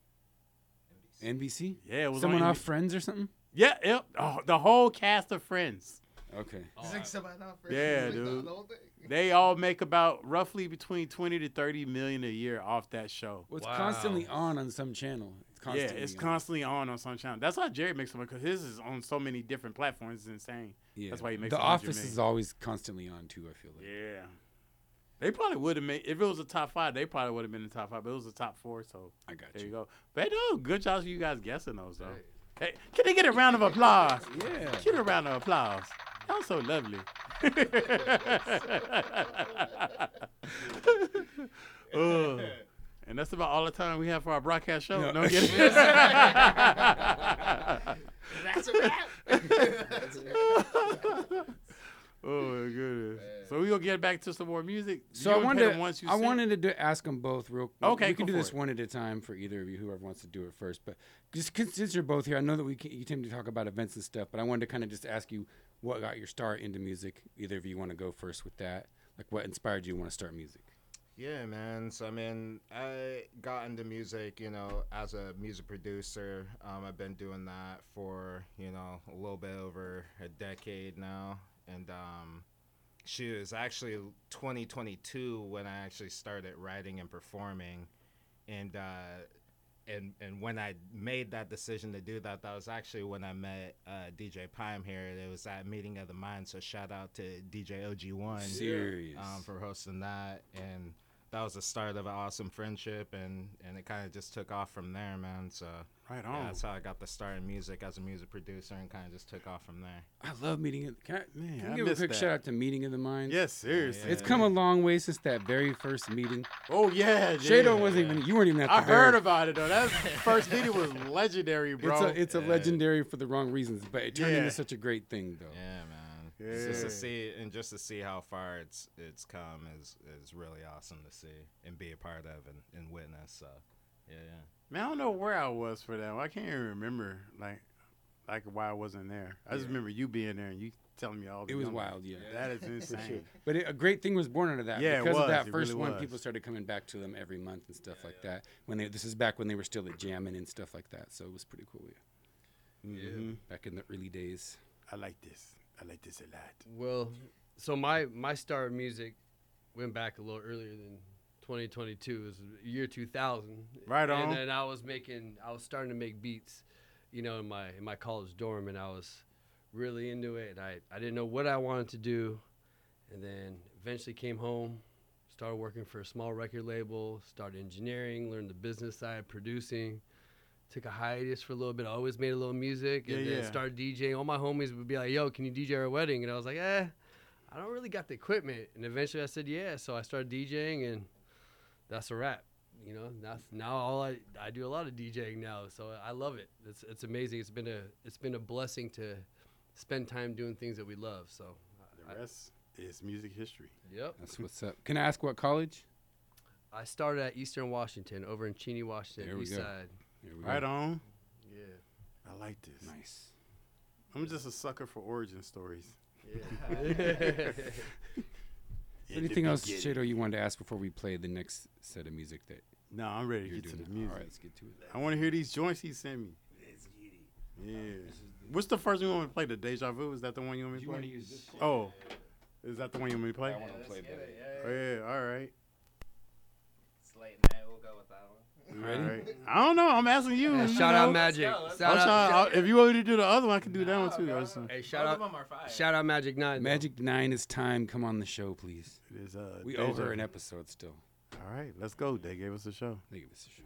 NBC? Yeah, it was Someone on off Friends or something? Yeah, yep. Oh, the whole cast of Friends. Okay. It's like somebody off for Yeah, like dude. the whole thing. They all make about roughly between 20 to 30 million a year off that show. Well, it's Wow. constantly on some channel. It's constantly Yeah, it's on. constantly on some channel. That's why Jerry makes them because his is on so many different platforms. It's insane. Yeah. That's why he makes The 100 Office million. is always constantly on too, I feel like. Yeah. They probably would have made if it was a top 5. They probably would have been in the top 5. But it was a top 4, so I got there you. you go. But no, good job for you guys guessing those though. Hey, can they get a round of applause? Yeah. Get a round of applause. Y'all so lovely. And that's about all the time we have for our broadcast show. No. No, I'm kidding. That's a wrap. Oh my goodness. So we gonna get back to some more music. So You I wanna wanted play to, the ones you I sent? wanted to ask them both real quick. Okay, we can go do for this it. one at a time for either of you, whoever wants to do it first. But just since you're both here, I know that you tend to talk about events and stuff, but I wanted to kind of just ask you what got your start into music. Either of you want to go first with that? Like what inspired you to want to start music? Yeah, man. So I mean, I got into music, as a music producer. I've been doing that for, a little bit over a decade now. And she was actually 2022 when I actually started writing and performing. And when I made that decision to do that, that was actually when I met DJ Pime here. It was at Meeting of the Minds. So shout out to DJ OG1 Serious. for hosting that. And that was the start of an awesome friendship, and it kind of just took off from there, man. So Right yeah, on. that's how I got the start in music as a music producer, and kind of just took off from there. I love Meeting. Can Man, I I give a missed quick that. shout out to Meeting of the Minds? Yes, seriously. It's come a long way since that very first meeting. Oh yeah, Shado yeah. wasn't even. You weren't even at the I very heard about it though. That first meeting was legendary, bro. It's a legendary for the wrong reasons, but it turned Yeah. into such a great thing, though. Yeah, man. Yeah. Just to see how far it's come is really awesome to see and be a part of and witness. So yeah. Man, I don't know where I was for that. I can't even remember like why I wasn't there. I just remember you being there and you telling me all the It was numbers. wild, yeah. That is For insane. sure. But a great thing was born out of that. Yeah, it because of was. that It first really one, was. people started coming back to them every month and stuff like that. This is back when they were still at jamming and stuff like that. So it was pretty cool. Yeah. Mhm. Back in the early days. I like this a lot. Well, so my start in music went back a little earlier than 2022. It was year 2000. Right on. And then I was starting to make beats, in my college dorm, and I was really into it. And I didn't know what I wanted to do, and then eventually came home, started working for a small record label, started engineering, learned the business side, producing. Took a hiatus for a little bit. I always made a little music, and then started DJing. All my homies would be like, "Yo, can you DJ our wedding?" And I was like, I don't really got the equipment. And eventually I said, yeah. So I started DJing, and that's a wrap. Now all I do a lot of DJing now. So I love it. It's amazing. It's been a blessing to spend time doing things that we love. So The rest is music history. Yep. That's what's up. Can I ask what college? I started at Eastern Washington, over in Cheney, Washington, There we East go. Side. Here we go. Right on. Yeah. I like this. Nice. I'm just a sucker for origin stories. Yeah. Anything else, Shadow, you wanted to ask before we play the next set of music that No, I'm ready to you're get to doing? the music. All right, let's get to it. I want to hear these joints he sent me. Yeah. What's the first one you want me to play? The Deja Vu? Is that the one you want me to You play? want to use this? Oh. Is that the one you want me to play? I want to play that. Oh, yeah, all right. It's late night. We'll go with that one. You ready? All right. I don't know. I'm asking you. Hey, you shout know. out Magic. I'm Shout trying- out, if you want me to do the other one, I can do that one too. hey, shout Both out, of them are fire. shout out Magic 9. though. Magic 9 is time. Come on the show, please. It is, We owe Deja. her an episode still. All right, let's go. They gave us a show. They give us a show.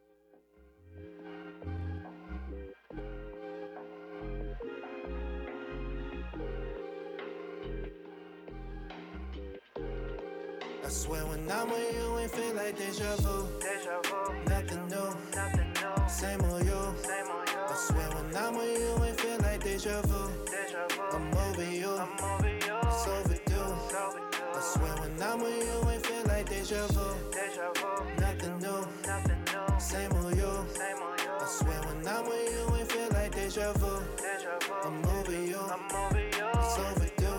I swear when I'm with you, it feel like deja vu. Nothing new. Same old you. I swear when I'm with you, it feel like deja vu. I'm over you. It's overdue. I swear when I'm with you, it feel like deja vu. Nothing new. Same old you. I swear when I'm with you, it feel like deja vu. I'm over you. It's overdue.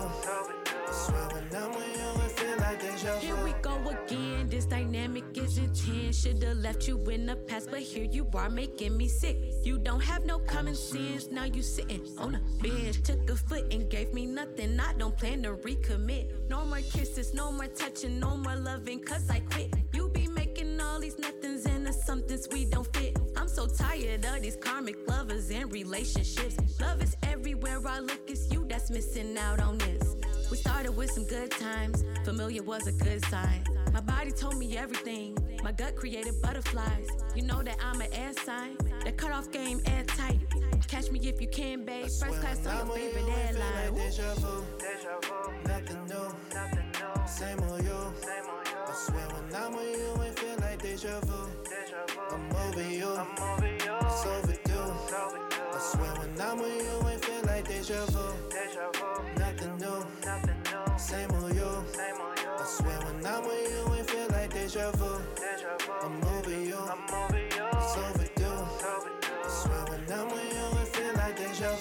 I swear when I'm with you, it feel like deja vu. Here we go again, this dynamic is intense. Should've left you in the past, but here you are making me sick. You don't have no common sense, now you sitting on a bench. Took a foot and gave me nothing, I don't plan to recommit. No more kisses, no more touching, no more loving, cause I quit. You be making all these nothings into somethings we don't fit. I'm so tired of these karmic lovers and relationships. Love is everywhere I look, it's you that's missing out on this. We started with some good times, familiar was a good sign. My body told me everything, my gut created butterflies. You know that I'm an ass sign, that cutoff game airtight. Catch me if you can, babe, first class on your favorite airline. Deja vu, nothing new. Same old you. I swear when I'm with you, it feel like deja vu. I'm over you. It's overdue. I swear when I'm with you, it feel like deja vu. Nothing new. Same old you. I swear when I'm with you, it feel like deja vu. I'm over you. It's overdue. I swear when I'm with you, it feel like deja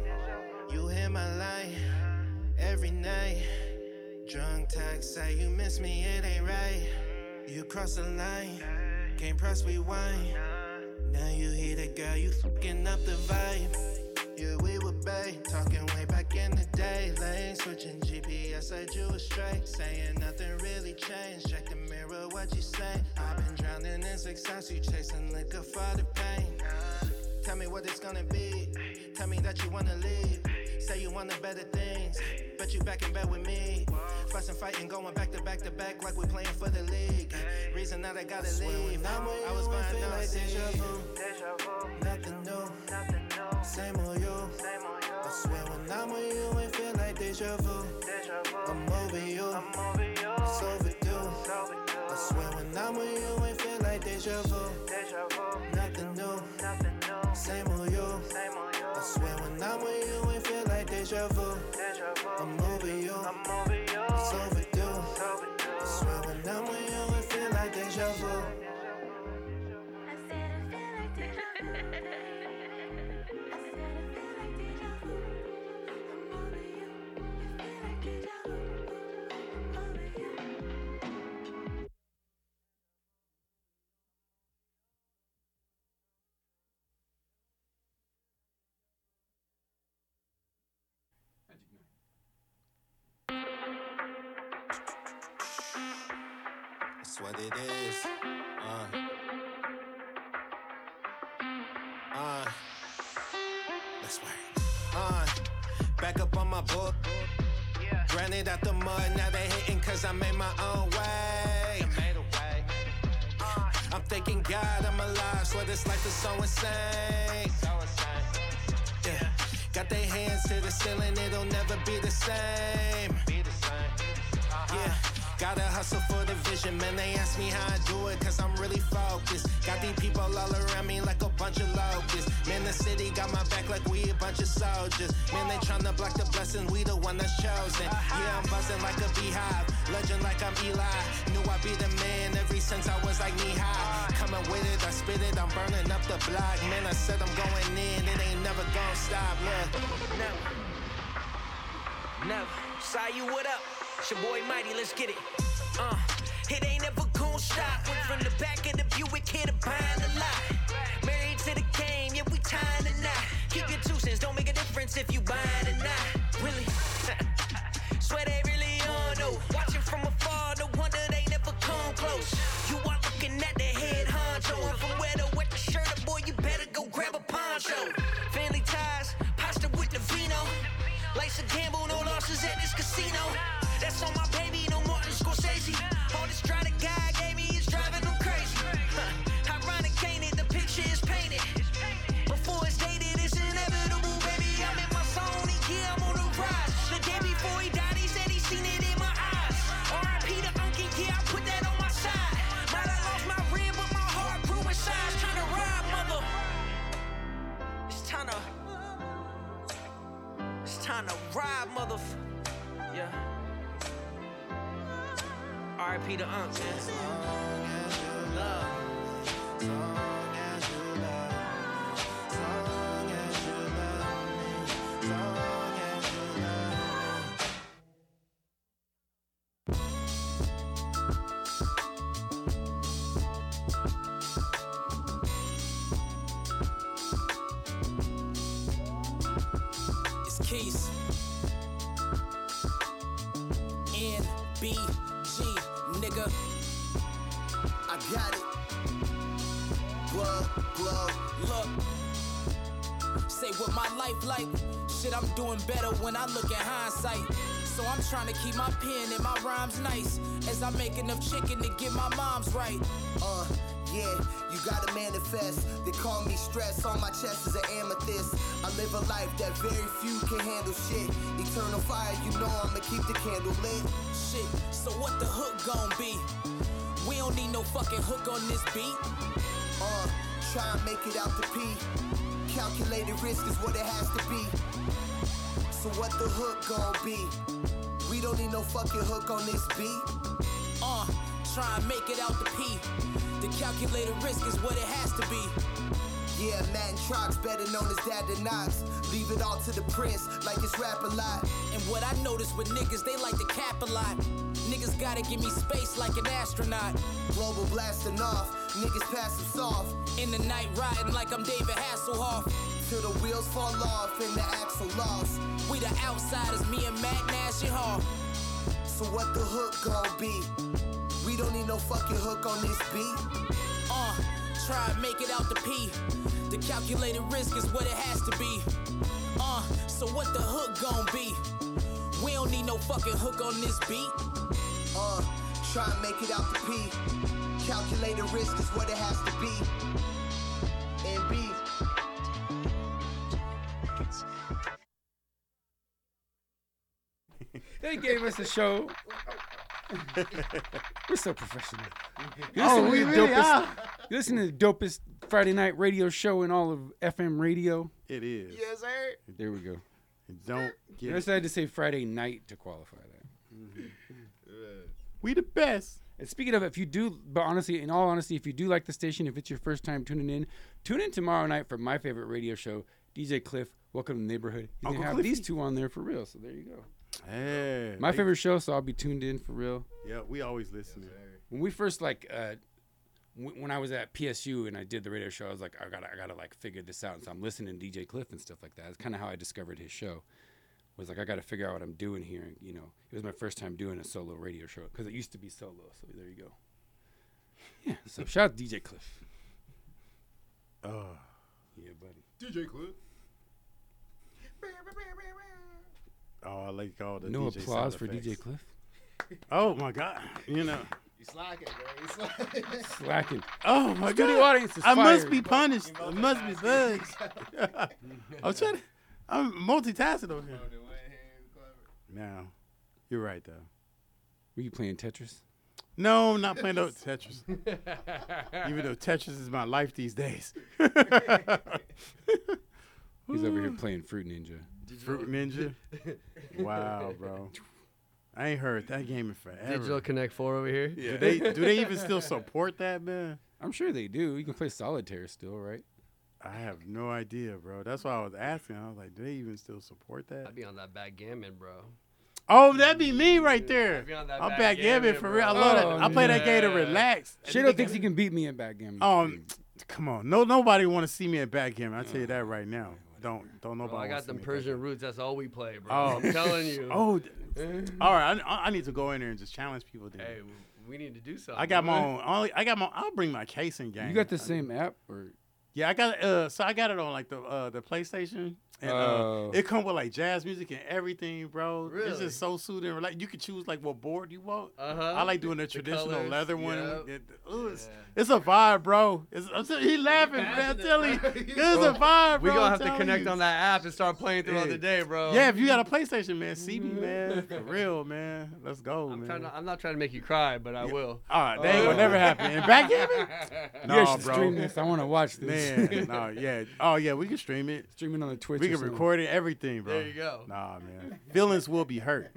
vu. You hit my line every night. Drunk text say you miss me, it ain't right. You cross the line, can't press rewind. Now you hear the girl, you fucking up the vibe. Yeah, we were bae, talking way back in the day. Lane switching GPS, led you astray. Saying nothing really changed. Check the mirror, what you say? I've been drowning in success, you chasing liquor for the pain. Tell me what it's gonna be. Tell me that you wanna leave. Say you want the better things, but you back in bed with me. Fussing, fighting, going back to back to back like we playing for the league. Reason that I gotta leave. I was buying like deja vu. Nothing new. Same old you. I swear when I'm with you, it feel like deja vu. I'm over you. It's overdue. I swear when I'm with you, it feel like deja vu. Nothing new. Same old you. I swear when I'm with you, it feel like deja vu. I'm over you. It's overdue. I swear when I'm with you, it feel like deja vu. That's what it is. Let's work. Back up on my book. Granted out the mud, now they hating cause I made my own way. I'm thanking God I'm alive, swear this life is so insane. Yeah. Got their hands to the ceiling, it'll never be the same. Yeah. Gotta hustle for the vision, man. They ask me how I do it, cause I'm really focused. Got these people all around me like a bunch of locusts. Man, the city got my back like we a bunch of soldiers. Man, they tryna block the blessings, we the one that's chosen. Yeah, I'm buzzing like a beehive, legend like I'm Eli. Knew I'd be the man ever since I was like knee high. Coming with it, I spit it, I'm burning up the block. Man, I said I'm going in, it ain't never gonna stop. Look, never. Sai, you what up? It's your boy Mighty, let's get it. It ain't ever gonna stop. Went from the back of the Buick here to behind the lot. Married to the game, yeah, we tying the knot. Keep your 2 cents, don't make a difference if you buying or not. Really? Swear they really on, though. Watching from afar, no wonder they never come close. You are looking at the head honcho. I'm from where to wet the shirt up, boy, you better go grab a poncho. Family ties, pasta with the vino. Life's a gamble, no losses at this casino. That's on my baby, no Martin Scorsese. All this dry the guy gave me is driving them crazy. Ironic, ain't it? The picture is painted. Before it's dated, it's inevitable, baby. I'm in my zone, yeah, I'm on the rise. The day before he died, he said he seen it in my eyes. R.I.P. to Uncle, yeah, I put that on my side. Might have lost my rib, but my heart grew in size. Trying to ride, mother. It's time to ride, mother. Yeah. R.I.P. to Unc, man. It's Keys. NBG, nigga. I got it. Glow. Look. Say what my life like. Shit, I'm doing better when I look at hindsight. So I'm trying to keep my pen and my rhymes nice as I make enough chicken to get my moms right. Yeah, you gotta manifest. They call me stress, on my chest is an amethyst. I live a life that very few can handle shit. Eternal fire, you know I'ma keep the candle lit. Shit, so what the hook gon' be? We don't need no fucking hook on this beat. Try and make it out the P. Calculated risk is what it has to be. So what the hook gon' be? We don't need no fucking hook on this beat. Try and make it out the P. The calculated risk is what it has to be. Yeah, Matt and Trox, better known as Dad the Knox. Leave it all to the prince, like it's rap a lot. And what I noticed with niggas, they like to cap a lot. Niggas gotta give me space like an astronaut. Global blasting off, niggas pass them soft. In the night riding like I'm David Hasselhoff. Till the wheels fall off and the axle lost. We the outsiders, me and Matt Nash and Hall. So what the hook gon' be? We don't need no fucking hook on this beat. Try and make it out the P. The calculated risk is what it has to be. So what the hook gon' be? We don't need no fucking hook on this beat. Try and make it out the P. Calculated risk is what it has to be. And B. They gave us a show. We're so professional. We really are. You listen to the dopest Friday night radio show in all of FM radio. It is. Yes, sir. There we go. Don't I get decided to say Friday night to qualify that. We the best. And speaking of, if you do, but honestly, in all honesty, if you do like the station, if it's your first time tuning in, tune in tomorrow night for my favorite radio show, DJ Cliff. Welcome to the neighborhood. He's gonna have Cliffy. these two on there for real. So there you go. Hey, My favorite show, so I'll be tuned in for real. Yeah, we always listen. When we first when I was at PSU and I did the radio show, I was like, I gotta like figure this out. And so I'm listening to DJ Cliff and stuff like that. That's kind of how I discovered his show. Was like, I gotta figure out what I'm doing here. And, you know, it was my first time doing a solo radio show because it used to be solo. So there you go. Yeah. So shout out to DJ Cliff. Yeah, buddy. DJ Cliff. Oh, I like all the No DJ applause sound for effects. DJ Cliff. Oh my God! You know. You slacking, bro. You slacking. Slacking. Oh my Studio God! audience is I must fired. be punished. I must be buzzed. I'm multitasking over here. Now, you're right though. Were you playing Tetris? No, I'm not playing no Tetris. Even though Tetris is my life these days. He's over here playing Fruit Ninja. Fruit Ninja? Wow, bro. I ain't heard that game in forever. Digital Connect 4 over here. Yeah. Do they even still support that, man? I'm sure they do. You can play Solitaire still, right? I have no idea, bro. That's why I was asking. I was like, do they even still support that? I'd be on that backgammon, bro. Oh, that'd be me right there. I'd be on that I'm backgammon for bro. real. I love that. I play that game to yeah. relax. Shadow thinks he can beat me in backgammon. Come on. Nobody want to see me at backgammon. I tell you that right now. Don't nobody. Bro, I got them Persian roots. That's all we play, bro. Oh, I'm telling you. Oh, all right. I need to go in there and just challenge people. Then. Hey, we need to do something. I got my own. I'll bring my casing game. You got the same app, or? Yeah, I got. So I got it on like the PlayStation, and it come with like jazz music and everything, bro. Really? It's just so soothing. Like you can choose like what board you want. Uh-huh. I like doing the traditional colors, leather one. yep. It's a vibe, bro. He laughing, man. I'm telling you, it's a vibe, bro. We gonna I'm have to telling connect you. on that app and start playing throughout the day, bro. Yeah, if you got a PlayStation, man, see me, man. For real, man. Let's go, man. I'm not trying to make you cry, but I will. All right, that ain't gonna never happen. And backgammon? You should stream this. I want to watch this. Man, no, yeah. Oh, yeah, we can stream it. Stream it on the Twitch. We or can something. record it, everything, bro. There you go. Nah, man. Feelings will be hurt.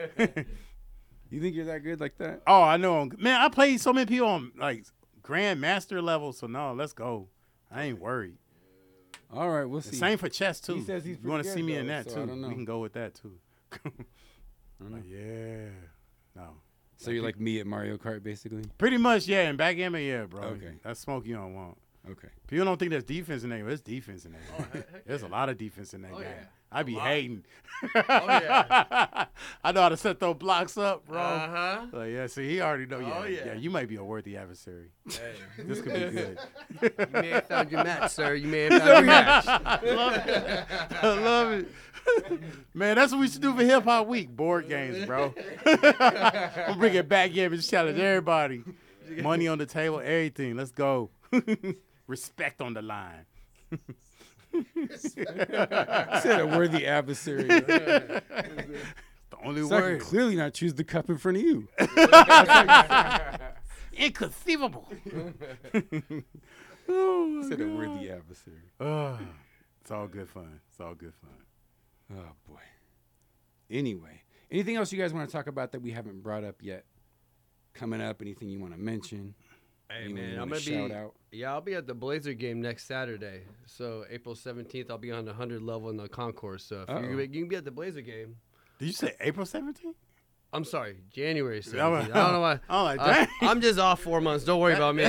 You think you're that good like that? Oh, I know. Man, I played so many people on, like, Grandmaster level, so no, let's go. I ain't worried. All right, we'll see. Same for chess, too. He says he's you want to pretty see good, me in though, that, so I too. don't know. We can go with that, too. I don't know. Yeah. No. So you're like me at Mario Kart, basically? Pretty much, yeah. And backgammon, yeah, bro. Okay. That's smoke you don't want. Okay. People don't think there's defense in that game. There's defense in that game. heck There's a lot of defense in that game. yeah. I be hating. yeah. I know how to set those blocks up, bro. Uh-huh. Like, yeah, see, he already know. Yeah, Oh, yeah. You might be a worthy adversary. Hey. This could be good. You may have found your match, sir. You may have found your match. I love it. I love it. Man, that's what we should do for Hip Hop Week. Board games, bro. I'm bringing back game and challenge everybody. Money on the table, everything. Let's go. Respect on the line. Said a worthy adversary. The only So I can word. clearly not choose the cup in front of you. Inconceivable. Said a worthy adversary. It's all good fun. It's all good fun. Oh, boy. Anyway, anything else you guys want to talk about that we haven't brought up yet? Coming up, anything you want to mention? Hey, Anyone man, you I'm wanna going to shout out? Yeah, I'll be at the Blazer game next Saturday. So April 17th, I'll be on the 100 level in the concourse. So if you can be at the Blazer game. Did you say April 17th? I'm sorry, January 17th. I'm I don't know why. I'm like, dang. I'm just off 4 months. Don't worry about me.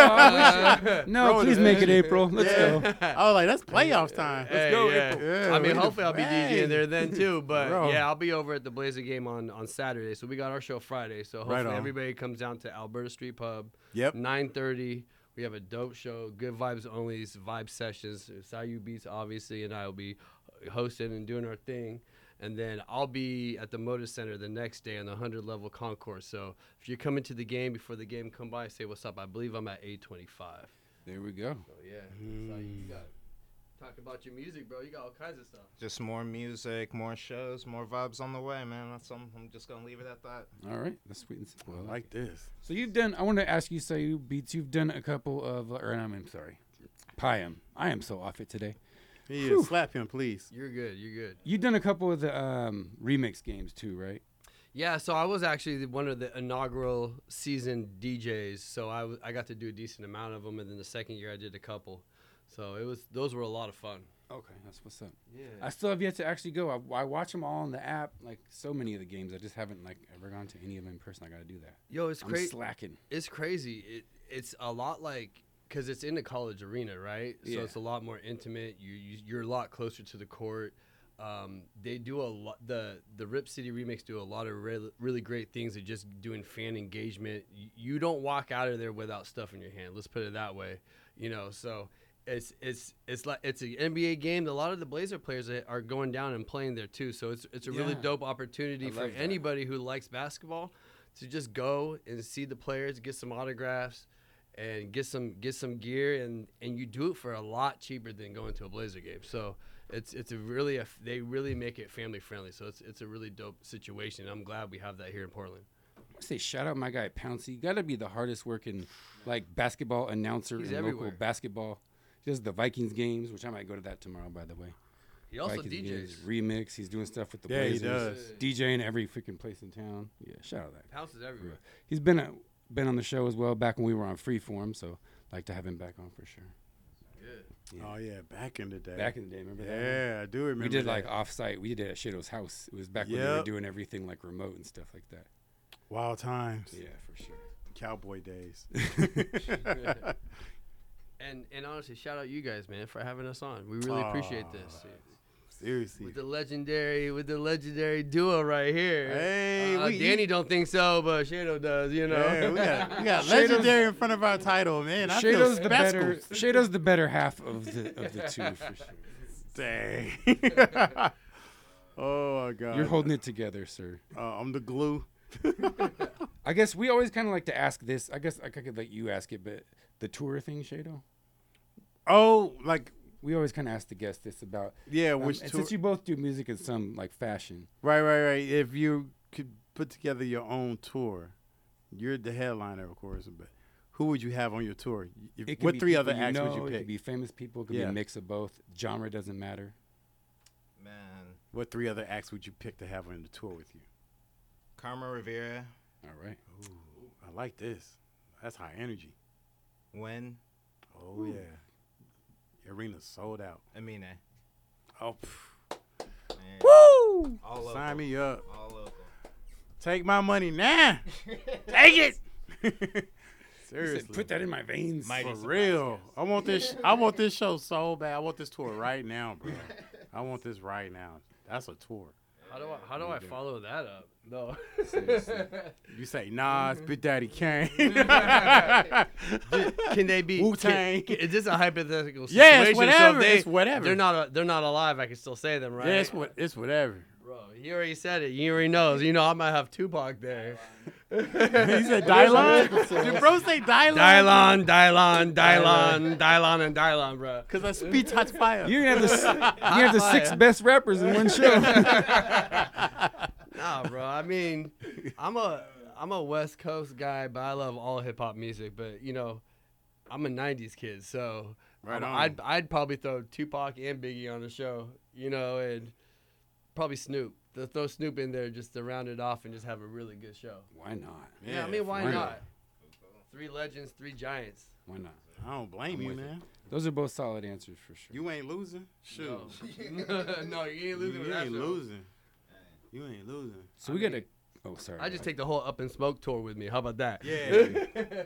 No, Bro, please make it April. Let's Yeah. go. I was like, that's playoffs time. Let's Hey, go, yeah. April. Yeah, I we mean, need hopefully to- I'll be Hey. DJing there then too. But Bro. yeah, I'll be over at the Blazer game on Saturday. So we got our show Friday. So hopefully on. everybody comes down to Alberta Street Pub. Yep. 9:30. We have a dope show. Good vibes only. Vibe sessions. Sayu Beats obviously, and I will be hosting and doing our thing. And then I'll be at the Moda Center the next day on the 100 level concourse. So if you're coming to the game before the game, come by, say what's up. I believe I'm at 825. There we go. So yeah, you got talk about your music, bro. You got all kinds of stuff. Just more music, more shows, more vibes on the way, man. I'm just gonna leave it at that. All right. That's sweet and simple. I like this. So you've done, I want to ask you, Sayu Beats, you've done a couple of, or I'm sorry, Piam. I am so off it today. He is. Slap him, please. You're good. You're good. You've done a couple of the remix games too, right? Yeah, so I was actually one of the inaugural season DJs. So I got to do a decent amount of them, and then the second year I did a couple. So those were a lot of fun. Okay, that's what's up. Yeah. I still have yet to actually go. I watch them all on the app, like so many of the games. I just haven't like ever gone to any of them in person. I got to do that. Yo, it's I'm crazy. slacking. It's crazy. It's a lot like, because it's in the college arena, right? So Yeah. it's a lot more intimate. You're a lot closer to the court. They do a lot. The Rip City Remix do a lot of really great things of just doing fan engagement. You don't walk out of there without stuff in your hand. Let's put it that way. So it's like it's an NBA game. A lot of the Blazer players are going down and playing there too. So it's a really Yeah. dope opportunity I for love that. anybody who likes basketball to just go and see the players, get some autographs, and get some gear, and you do it for a lot cheaper than going to a Blazer game. So they really make it family friendly. So it's a really dope situation. I'm glad we have that here in Portland. I say shout out my guy Pouncey. You got to be the hardest working like basketball announcer He's in everywhere. local basketball. He does the Vikings games, which I might go to that tomorrow, by the way. He also Vikings DJs. games, remix. He's doing stuff with the Yeah, he Blazers. does. DJing every freaking place in town. Yeah, shout out that. Pounce is everywhere. He's been on the show as well back when we were on Freeform, so like to have him back on for sure. Good. Yeah. Oh yeah, back in the day. Back in the day, remember that? Yeah, I do remember. We did that. like offsite. We did it at Shadow's house. It was back when they were Yep. doing everything like remote and stuff like that. Wild times. Yeah, for sure. Cowboy days. And honestly, shout out you guys, man, for having us on. We really appreciate this. Seriously. With the legendary duo right here. Hey, Danny don't think so, but Shadow does, you know. Yeah, we got legendary in front of our title, man. I Shadow's feel the special. better. Shadow's the better half of the two for sure. Dang. Oh my God. You're holding it together, sir. I'm the glue. I guess we always kind of like to ask this. I guess I could let you ask it, but the tour thing, Shadow. Oh, like we always kind of ask the guests this about. Yeah, which and tour? since you both do music in some like fashion. Right. If you could put together your own tour, you're the headliner, of course, but who would you have on your tour? It could What be three people other acts would you It pick? could be famous people. It could be a mix of both. Genre doesn't matter. Man, What three other acts would you pick to have on the tour with you? Karma Rivera. All right. Ooh, I like this. That's high energy. When? Oh yeah. Arena's sold out. Amine. Oh. Man. Woo! All local. Sign me up. All local. Take my money now. Take it. Seriously. Put that in my veins. For real. I want this show so bad. I want this tour right now, bro. I want this right now. That's a tour. How do I follow that up? No. You say Nas, Big Daddy Kane. Can they be Wu-Tang? Is this a hypothetical situation? Yeah, it's So whatever. if It's whatever. They're not alive. I can still say them, right? Yeah, it's whatever. Bro, he already said it. He already knows. You know, I might have Tupac there. He said Dylon? Did bro say Dylon? Dylon, and Dylon, bro. Because I speed hot fire. You're gonna have the 6 best rappers in one show. Nah, bro. I mean, I'm a West Coast guy, but I love all hip hop music. But you know, I'm a '90s kid, so Right on. I'd probably throw Tupac and Biggie on the show. You know, and probably Snoop. Throw Snoop in there just to round it off and just have a really good show. Why not? Yeah, I mean, why why not? not? 3 legends, 3 giants. Why not? I don't blame I'm you, with it. man. Those are both solid answers for sure. You ain't losing. Shoot. No, you ain't losing You with that ain't show. losing. You ain't losing. So we got to. Oh, sorry. I just take the whole Up in Smoke tour with me. How about that? Yeah.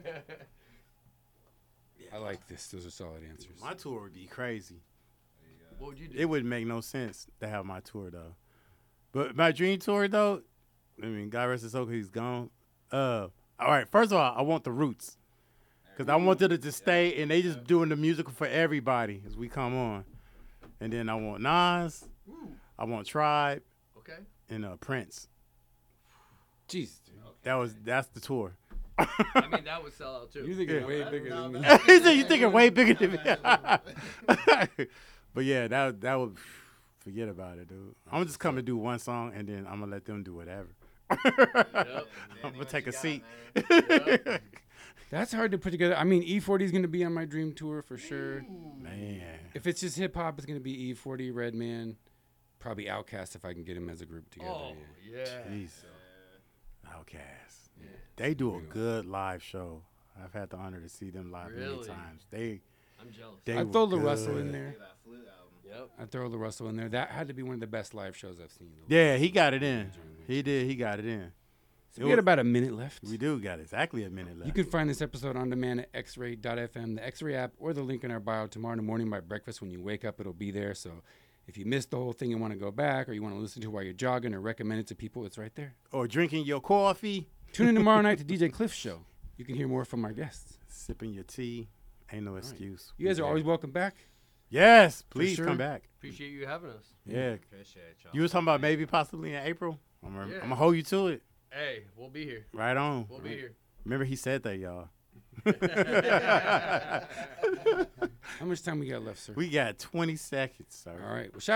I like this. Those are solid answers. My tour would be crazy. What would you do? It wouldn't make no sense to have my tour though. But my dream tour though, I mean, God rest his soul, 'cause he's gone. All right, first of all, I want the Roots, 'cause I wanted it to stay, and they just doing the musical for everybody as we come on. And then I want Nas, I want Tribe, Okay. and Prince. Jeez. That's the tour. I mean, that would sell out too. You think it's way bigger than me. He said you thinking way bigger than me. But yeah, that would forget about it, dude. I'm just coming to do one song and then I'm gonna let them do whatever. I'm gonna take a seat. That's hard to put together. I mean, E40 is gonna be on my dream tour for sure. Man, if it's just hip hop, it's gonna be E40, Redman, probably Outkast if I can get them as a group together. Oh, yeah. Jeez. Outkast. Yeah. They do a good live show. I've had the honor to see them live many Really? times. I'm jealous. I'd throw the Russell in there. Yep. I'd throw the Russell in there. That had to be one of the best live shows I've seen. Yeah, he got it in. He did. He got it in. So we got about a minute left. We do got exactly a minute left. You can find this episode on demand at xray.fm, the X-Ray app, or the link in our bio. Tomorrow morning by breakfast when you wake up, it'll be there. So if you missed the whole thing and want to go back, or you want to listen to it while you're jogging or recommend it to people, it's right there. Or drinking your coffee. Tune in tomorrow night to DJ Cliff's show. You can hear more from our guests. Sipping your tea. Ain't no excuse. You guys are always welcome back. Yes, please sure. come back. Appreciate you having us. Yeah. Appreciate y'all. You was talking about maybe possibly in April. I'm Yeah. gonna hold you to it. Hey, we'll be here. Right on. We'll be here. Remember he said that, y'all. How much time we got left, sir? We got 20 seconds, sir. All right. Well, shout